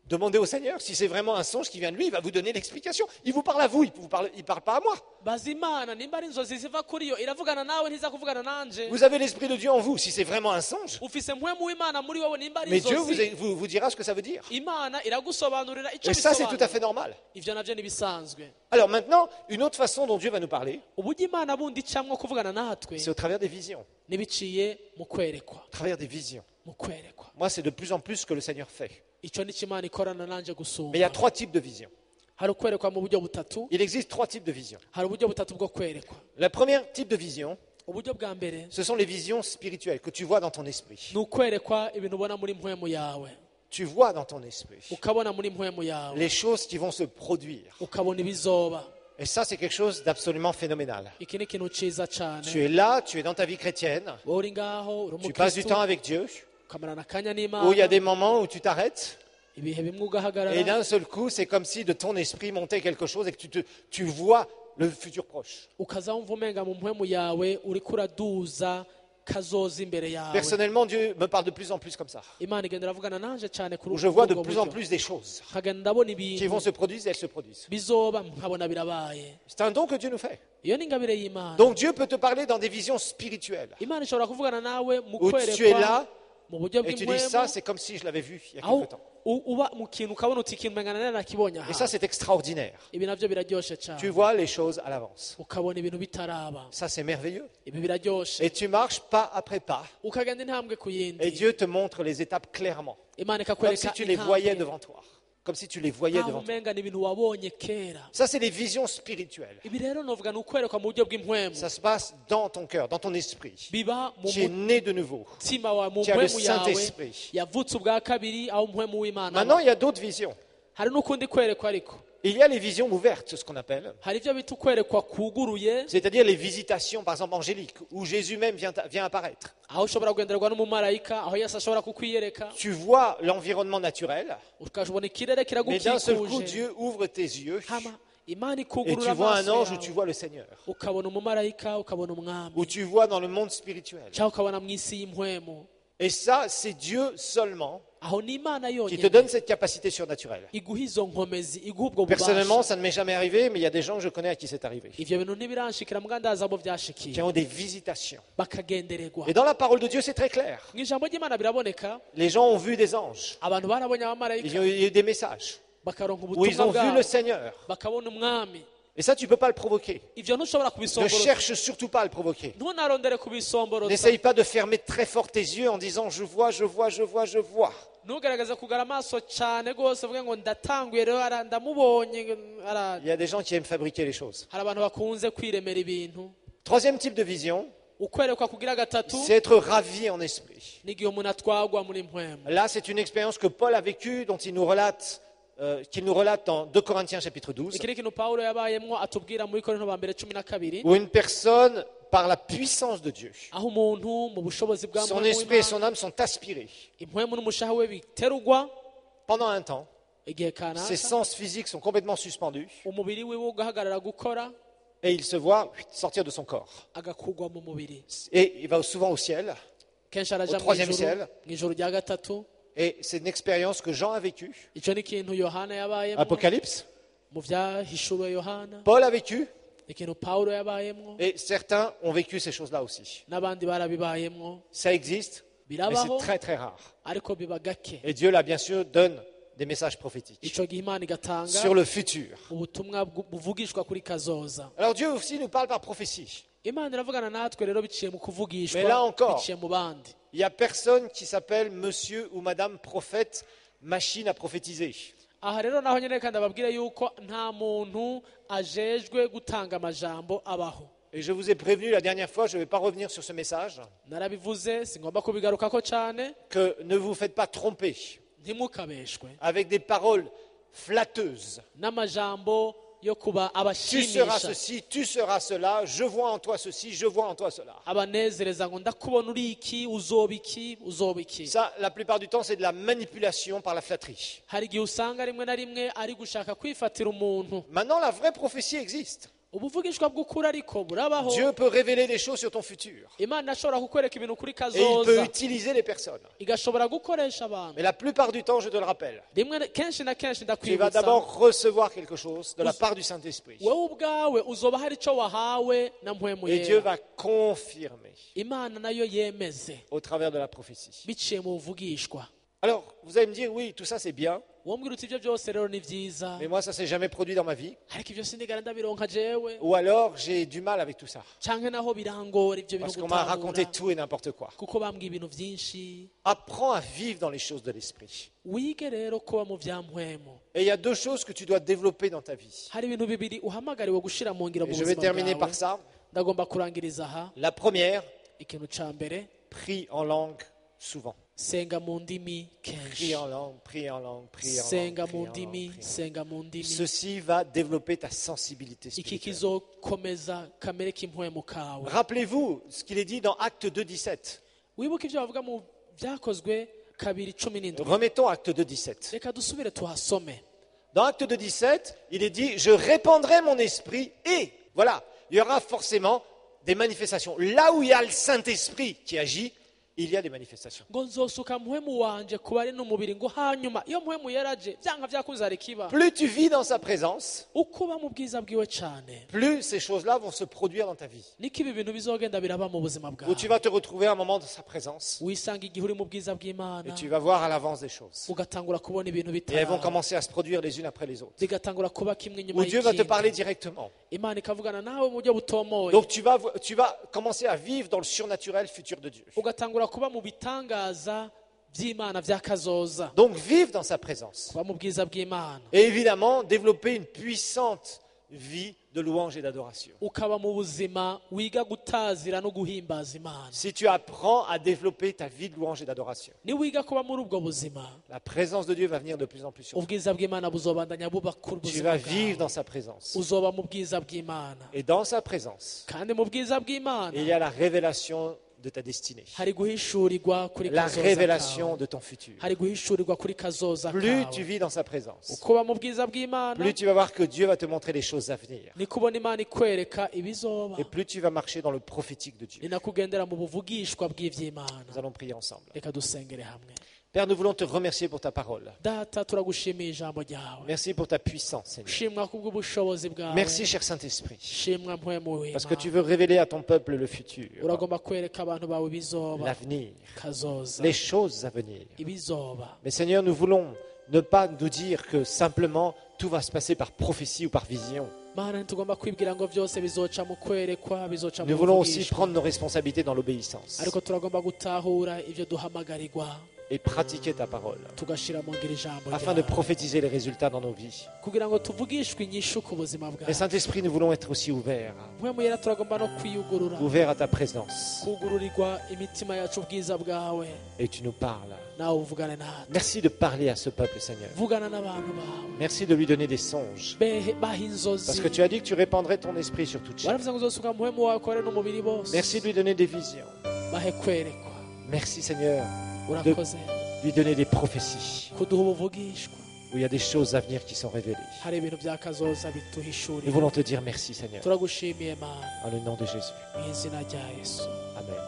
Demandez au Seigneur si c'est vraiment un songe qui vient de lui, il va vous donner l'explication. Il vous parle à vous, il ne parle, il parle pas à moi. baza imana nimba ari inzozi ziva kuri yo iravugana nawe ntiza kuvugana nanje. Vous avez l'Esprit de Dieu en vous, si c'est vraiment un songe. Ufise mpwemu w'Imana muri wowe nimba ari Mais Dieu vous, inzozi vous, vous dira ce que ça veut dire. Imana iragusobanurira icyo Et ça, c'est tout à bisobanura. fait normal. Ivyo navyo nibisanzwe. Alors maintenant, une autre façon dont Dieu va nous parler, Uburyo Imana bundi icamwo kuvugana natwe c'est au travers des visions. nibiciye mu kwerekwa, Au travers des visions. mu kwerekwa. Moi, c'est de plus en plus ce que le Seigneur fait. Ico ni Imana ikorana nanje Mais il y a gusumba. trois types de visions. Hari ukwerekwa mu buryo butatu, Il existe trois types de visions. hari uburyo butatu bwo kwerekwa. Le premier type de vision, Uburyo bwa mbere ce sont les visions spirituelles que tu vois dans ton esprit. ni ukwerekwa ibintu ubona muri mpwemu yawe, Tu vois dans ton esprit ukabona muri mpwemu yawe, les choses qui vont se produire. ukabona ibizoba. Et ça, c'est quelque chose d'absolument phénoménal. Iki ni ikintu ciza cane. Tu es là, tu es dans ta vie chrétienne, Wowe uri ngaho uri tu passes du temps umukristo avec Dieu, ukamarana akanya où il y a n'Imana, des moments où tu t'arrêtes, ibihe bimwe et ugahagarara, d'un seul coup, c'est comme si de ton esprit montait quelque chose et que tu, te, tu vois le futur proche. ukaza wumva umenga mu mpwemu yawe uriko uraduza kazoza imbere yawe. Personnellement, Dieu me parle de plus en plus comme ça. Imana igenda iravugana nanje cane kuri Où je vois de ubwo plus en buryo. plus des choses nkagenda ndabona qui ibintu vont se produire et elles se produisent. bizoba nkabona birabaye. C'est un don que Dieu nous fait. Iyo ni ingabire y'Imana. Donc Dieu peut te parler dans des visions spirituelles, Imana ishobora kuvugana nawe mu où tu es kwerekwa là mu buryo et tu dis ça, bw'impwemu, c'est comme si je l'avais vu il y a aho quelque temps. u- uba mu kintu ukabona uti ikintu mengana nari nakibonye Et aha. ça, c'est extraordinaire. Ibi navyo biraryoshe Tu cane, vois les choses à l'avance. ukabona ibintu bitaraba. Ça, c'est merveilleux. Ibi biraryoshe, Et tu marches pas après pas. ukagenda intambwe ku Et yindi, Dieu te montre les étapes clairement. Imana Comme ikakwereka si tu les voyais intambwe devant toi. Comme si tu les voyais nkaho devant toi. umenga ni ibintu wabonye kera. Ça, c'est les visions spirituelles. Ibi rero novuga ni ukwerekwa mu buryo bw'impwemu, Ça se passe dans ton cœur, dans ton esprit. biba mu Tu es né de nouveau. mutima wawe, mu Tu as le mpwemu yawe Saint-Esprit. yavutse ubwa kabiri, aho mpwemu w'Imana Maintenant, aba. il y a d'autres visions. Hari n'ukundi kwerekwa ariko, Il y a les visions ouvertes, ce qu'on appelle. hari ibyo bita ukwerekwa kuguruye, C'est-à-dire les visitations, par exemple, angéliques, où Jésus même vient, vient apparaître. aho ushobora kugenderwa n'umumarayika, aho Yesu ashobora kukwiyereka, Tu vois l'environnement naturel, ukabona ikirere mais d'un seul coup, kiragukikuje, Dieu ouvre tes yeux hama Imana et tu ikugurura vois un amaso ange ou yawe, tu vois le Seigneur. ukabona umumarayika, ukabona umwami, Ou tu vois dans le monde spirituel. cyangwa ukabona mu isi y'impwemu. Et ça, c'est Dieu seulement Aho ni Imana qui te yonyine donne cette capacité surnaturelle. iguha izo nkomezi, iguha ubwo Personnellement, bubasha. ça ne m'est jamais arrivé, mais il y a des gens que je connais à qui c'est arrivé. Ivyo bintu ntibiranshikira mbwa ndazi abo Qui byashikiye, ont des visitations. bakagendererwa. Et dans la parole de Dieu, c'est très clair. Mu ijambo ry'Imana biraboneka, Les gens ont vu des anges. abantu barabonye Ils abamarayika, ont eu des messages. bakaronka Où ils ont ubutumwa vu le bwabo, Seigneur. bakabona umwami. Et ça, tu ne peux pas le provoquer. Ivyo ntushobora Ne kubisomborotsa, cherche surtout pas à le provoquer. ntunarondere kubisomborotsa, N'essaye pas de fermer très fort tes yeux en disant je vois, je vois, je vois, je vois. ntugaragaze kugara amaso cyane rwose uvuge ngo ndatanguye rero ara- ndamubonye ara- Il y a des gens qui aiment fabriquer les choses. hari abantu bakunze kwiremera ibintu. Troisième type de vision, Ukwerekwa kugira gatatu c'est être ravi en esprit. n'igihe umuntu atwagwa muri mpwemu. Là, c'est une expérience que Paul a vécue, dont il nous relate, euh, qu'il nous relate dans deux Corinthiens chapitre douze, iki ni ikintu pawulo yabayemwo atubwira muri korinto ba mbere cumi na kabiri, où une personne, par la puissance de Dieu, aho umuntu mu bushobozi bwa son mpwemu esprit et w'Imana, son âme sont aspirés. impwemu n'umushaha we biterugwa Pendant un temps, igihe ses kanaka, sens physiques sont complètement suspendus umubiri wiwe ugahagarara gukora, et il se voit sortir de son corps. agakugwa mu mubiri. Et il va souvent au ciel. Kenshi araja Au mu troisième ijuru, ciel. mu ijuru rya gatatu. Et c'est une expérience que Jean a vécue. Icyo ni ikintu Yohana yabayemwo, Apocalypse. mu byahishuwe Yohana, Paul a vécu. ikintu pawulo yabayemwo, Et certains ont vécu ces choses-là aussi. n'abandi barabibayemwo. Ça existe, mais Birabaho c'est très très rare. ariko biba gake. Et Dieu, là, bien sûr, donne des messages prophétiques Ico gihe Imana igatanga sur le futur. ubutumwa bwu- buvugishwa kuri kazoza. Alors Dieu aussi nous parle par prophétie. Imana iravugana natwe rero biciye mu Mais là kuvugishwa, encore, biciye mu bandi. il n'y a personne qui s'appelle monsieur ou madame prophète, machine à prophétiser. Aha rero naho nyene kandi ababwire yuko nta muntu ajejwe gutanga amajambo abaho. Et je vous ai prévenu la dernière fois, je ne vais pas revenir sur ce message, Narabivuze singomba kubigarukako cane, que ne vous faites pas tromper ntimukabeshwe avec des paroles flatteuses. n'amajambo yo kuba Tu seras abashimisha, ceci, tu seras cela, je vois en toi ceci, je vois en toi cela. abanezereza ngo ndakubona uri iki, uzoba iki, uzoba iki. Ça, la plupart du temps, c'est de la manipulation par la flatterie. Hari igihe usanga rimwe na rimwe ari gushaka kwifatira umuntu. Maintenant, la vraie prophétie existe. ubuvugishwa bw'ukuri ariko burabaho. Dieu peut révéler des choses sur ton futur. Imana ashobora kukwereka ibintu kuri Et il peut kazoza utiliser les personnes. igashobora gukoresha abantu. Mais la plupart du temps, je te le rappelle, rimwe kenshi na kenshi tu vas ndakwibutsa d'abord recevoir quelque chose de la part du Saint-Esprit. wowe ubwawe uzoba hari icyo wahawe na mpwemu Et Dieu yera. va confirmer Imana nayo yemeze au travers de la prophétie. biciye mu buvugishwa. Alors, vous allez me dire, oui, tout ça c'est bien, wombwira uti ibyo byose rero ni byiza, mais moi ça s'est jamais produit dans ma vie. ariko ibyo sinigara ndabironka jewe, Ou alors j'ai du mal avec tout ça. canke naho birangora ibyo bintu Parce qu'on m'a raconté gutahura tout et n'importe quoi. kuko bambwiye ibintu byinshi. Apprends à vivre dans les choses de l'esprit. Wige rero kuba mu bya mpwemu. Et il y a deux choses que tu dois développer dans ta vie. Hari ibintu bibiri uhamagariwe gushira mu ngiro mu Et je vais buzima terminer par bwawe. ça. Ndagomba kurangiriza aha. La première, Ikintu ca mbere, prie en langue souvent. senga mu ndimi Prie kenshi. en langue, prie en langue, prie en senga langue. mu prie en langue, ndimi prie en langue. senga mu ndimi. Ceci va développer ta sensibilité Iki spirituelle. kizokomeza kamere k'impwemu kawe. Rappelez-vous ce qu'il est dit dans Acte deux, dix-sept. Wibuke ibyo bavuga mu byakozwe kabiri cumi n'indwi. Remettons Acte deux, dix-sept. Reka dusubire tuhasome. Dans Acte deux, dix-sept, il est dit « Je répandrai mon esprit et… » Voilà, il y aura forcément des manifestations. Là où il y a le Saint-Esprit qui agit, il y a des manifestations. ngo nzosuka mpwemu wanje ku bari n'umubiri ngo hanyuma iyo mpwemu yaraje byanga byakunze hari kiba. Plus tu vis dans sa présence, uko uba mu bwiza bwiwe cyane plus ces choses-là vont se produire dans ta vie. niko ibi bintu bizogenda biraba mu buzima Où bwawe. tu vas te retrouver à un moment dans sa présence wisanga igihe uri mu bwiza et bw'Imana tu vas voir à l'avance des choses. ugatangura kubona ibintu Et elles vont bitara commencer à se produire les unes après les autres. bigatangura kuba kimwe nyuma Où Dieu va te parler y'ikindi. directement. Imana ikavugana nawe mu buryo butomoye, Donc tu vas, vo- tu vas commencer à vivre dans le surnaturel futur de Dieu. ugatangura kuba mu bitangaza by'Imana bya kazoza, Donc vivre dans sa présence. kuba mu bwiza bw'Imana, Et évidemment, développer une puissante vie de louange et d'adoration. ukaba mu buzima wiga gutazira no guhimbaza Imana. Si tu apprends à développer ta vie de louange et d'adoration, Ni wiga kuba muri ubwo buzima, la présence de Dieu va venir de plus en plus sur toi. ubwiza bw'Imana buzobandanya buba kuri Tu buzima vas vivre bwawe. dans sa présence. Uzoba mu bwiza bw'Imana, Et dans sa présence, kandi mu bwiza bw'Imana il y a la révélation de ta destinée. hari guhishurirwa kuri La kazoza révélation kawe. de ton futur. hari guhishurirwa kuri kazoza Plus kawe. tu vis dans sa présence, uko uba mu bwiza bw'Imana plus tu vas voir que Dieu va te montrer les choses à venir. ni kubona Imana ikwereka ibizoba, Et plus tu vas marcher dans le prophétique de Dieu. ni nakugendera mu buvugishwa bw'ivy'Imana. Nous allons prier ensemble. Reka dusengere hamwe. Père, nous voulons te remercier pour ta parole. Data, turagushimiye ijambo ryawe. Merci pour ta puissance, Seigneur. Shimwa kubw'ubushobozi bwawe. Merci, cher Saint-Esprit, Shimwa mpwemu parce que tu w'Imana. veux révéler à ton peuple le futur, uragomba kwereka abantu bawe ibizoba, l'avenir, kazoza, les choses à venir. ibizoba. Mais Seigneur, nous voulons ne pas nous dire que simplement tout va se passer par prophétie ou par vision. Mana, ntitugomba kwibwira ngo byose bizoca mu kwerekwa, bizoca mu Nous voulons aussi buvugishwa. prendre nos responsabilités dans l'obéissance ariko turagomba gutahura ibyo duhamagarirwa, et pratiquer ta parole tugashira mu ngiro ijambo afin de ryawe, prophétiser les résultats dans nos vies. kugira ngo tuvugishwe inyishu ku buzima Mais bwawe. Saint-Esprit, nous voulons être aussi ouverts, mpwemu yera turagomba no kwiyugurura, ouverts à ta présence. kugururirwa imitima yacu ubwiza bwawe, Et tu nous parles. nawe uvugane natwe. Merci de parler à ce peuple, Seigneur. vugana n'abantu bawe, Merci de lui donner des songes. Behe- baha inzozi. Parce que tu as dit que tu répandrais ton esprit sur toute chair. waravuze ngo uzosuka mpwemu wawe ukore n'umubiri bose, Merci de lui donner des visions. bahe kwerekwa. Merci, Seigneur, urakoze de lui donner des prophéties kuduha ubuvugishwa, où il y a des choses à venir qui sont révélées. hari ibintu bya kazoza Nous bituhishurira. voulons te dire merci, Seigneur, turagushimiye Mana, en le nom de Jésus. mu izina rya Yesu, Amen.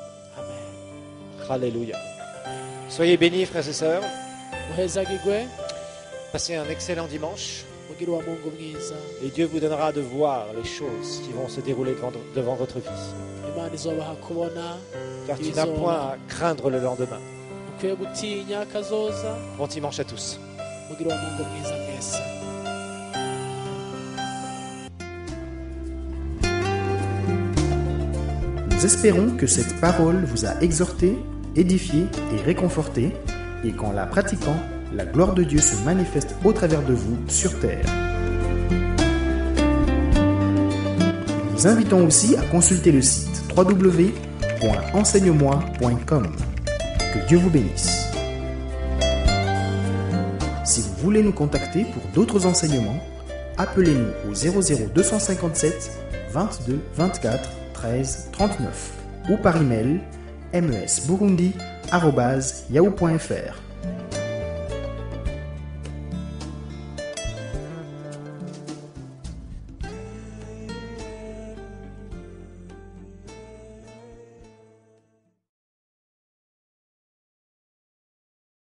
amen. Alléluia. Soyez bénis, frères et sœurs. muhezagirwe, Passez un excellent dimanche. mugire wa Mungu mwiza. Et Dieu vous donnera de voir les choses qui vont se dérouler devant, devant votre vie. Imana izobaha kubona, Car tu n'as point à craindre le lendemain. mukwiye gutinya kazoza. Bon dimanche à tous. mugire wa Mungu mwiza mwese. Nous espérons que cette parole vous a exhorté, édifié et réconforté, et qu'en la pratiquant, la gloire de Dieu se manifeste au travers de vous sur terre. Nous vous invitons aussi à consulter le site w w w point enseigne moi point com. Que Dieu vous bénisse. Si vous voulez nous contacter pour d'autres enseignements, appelez-nous au zéro zéro deux cent cinquante-sept vingt-deux vingt-quatre treize trente-neuf ou par email mesburundi arobase yahoo point fr.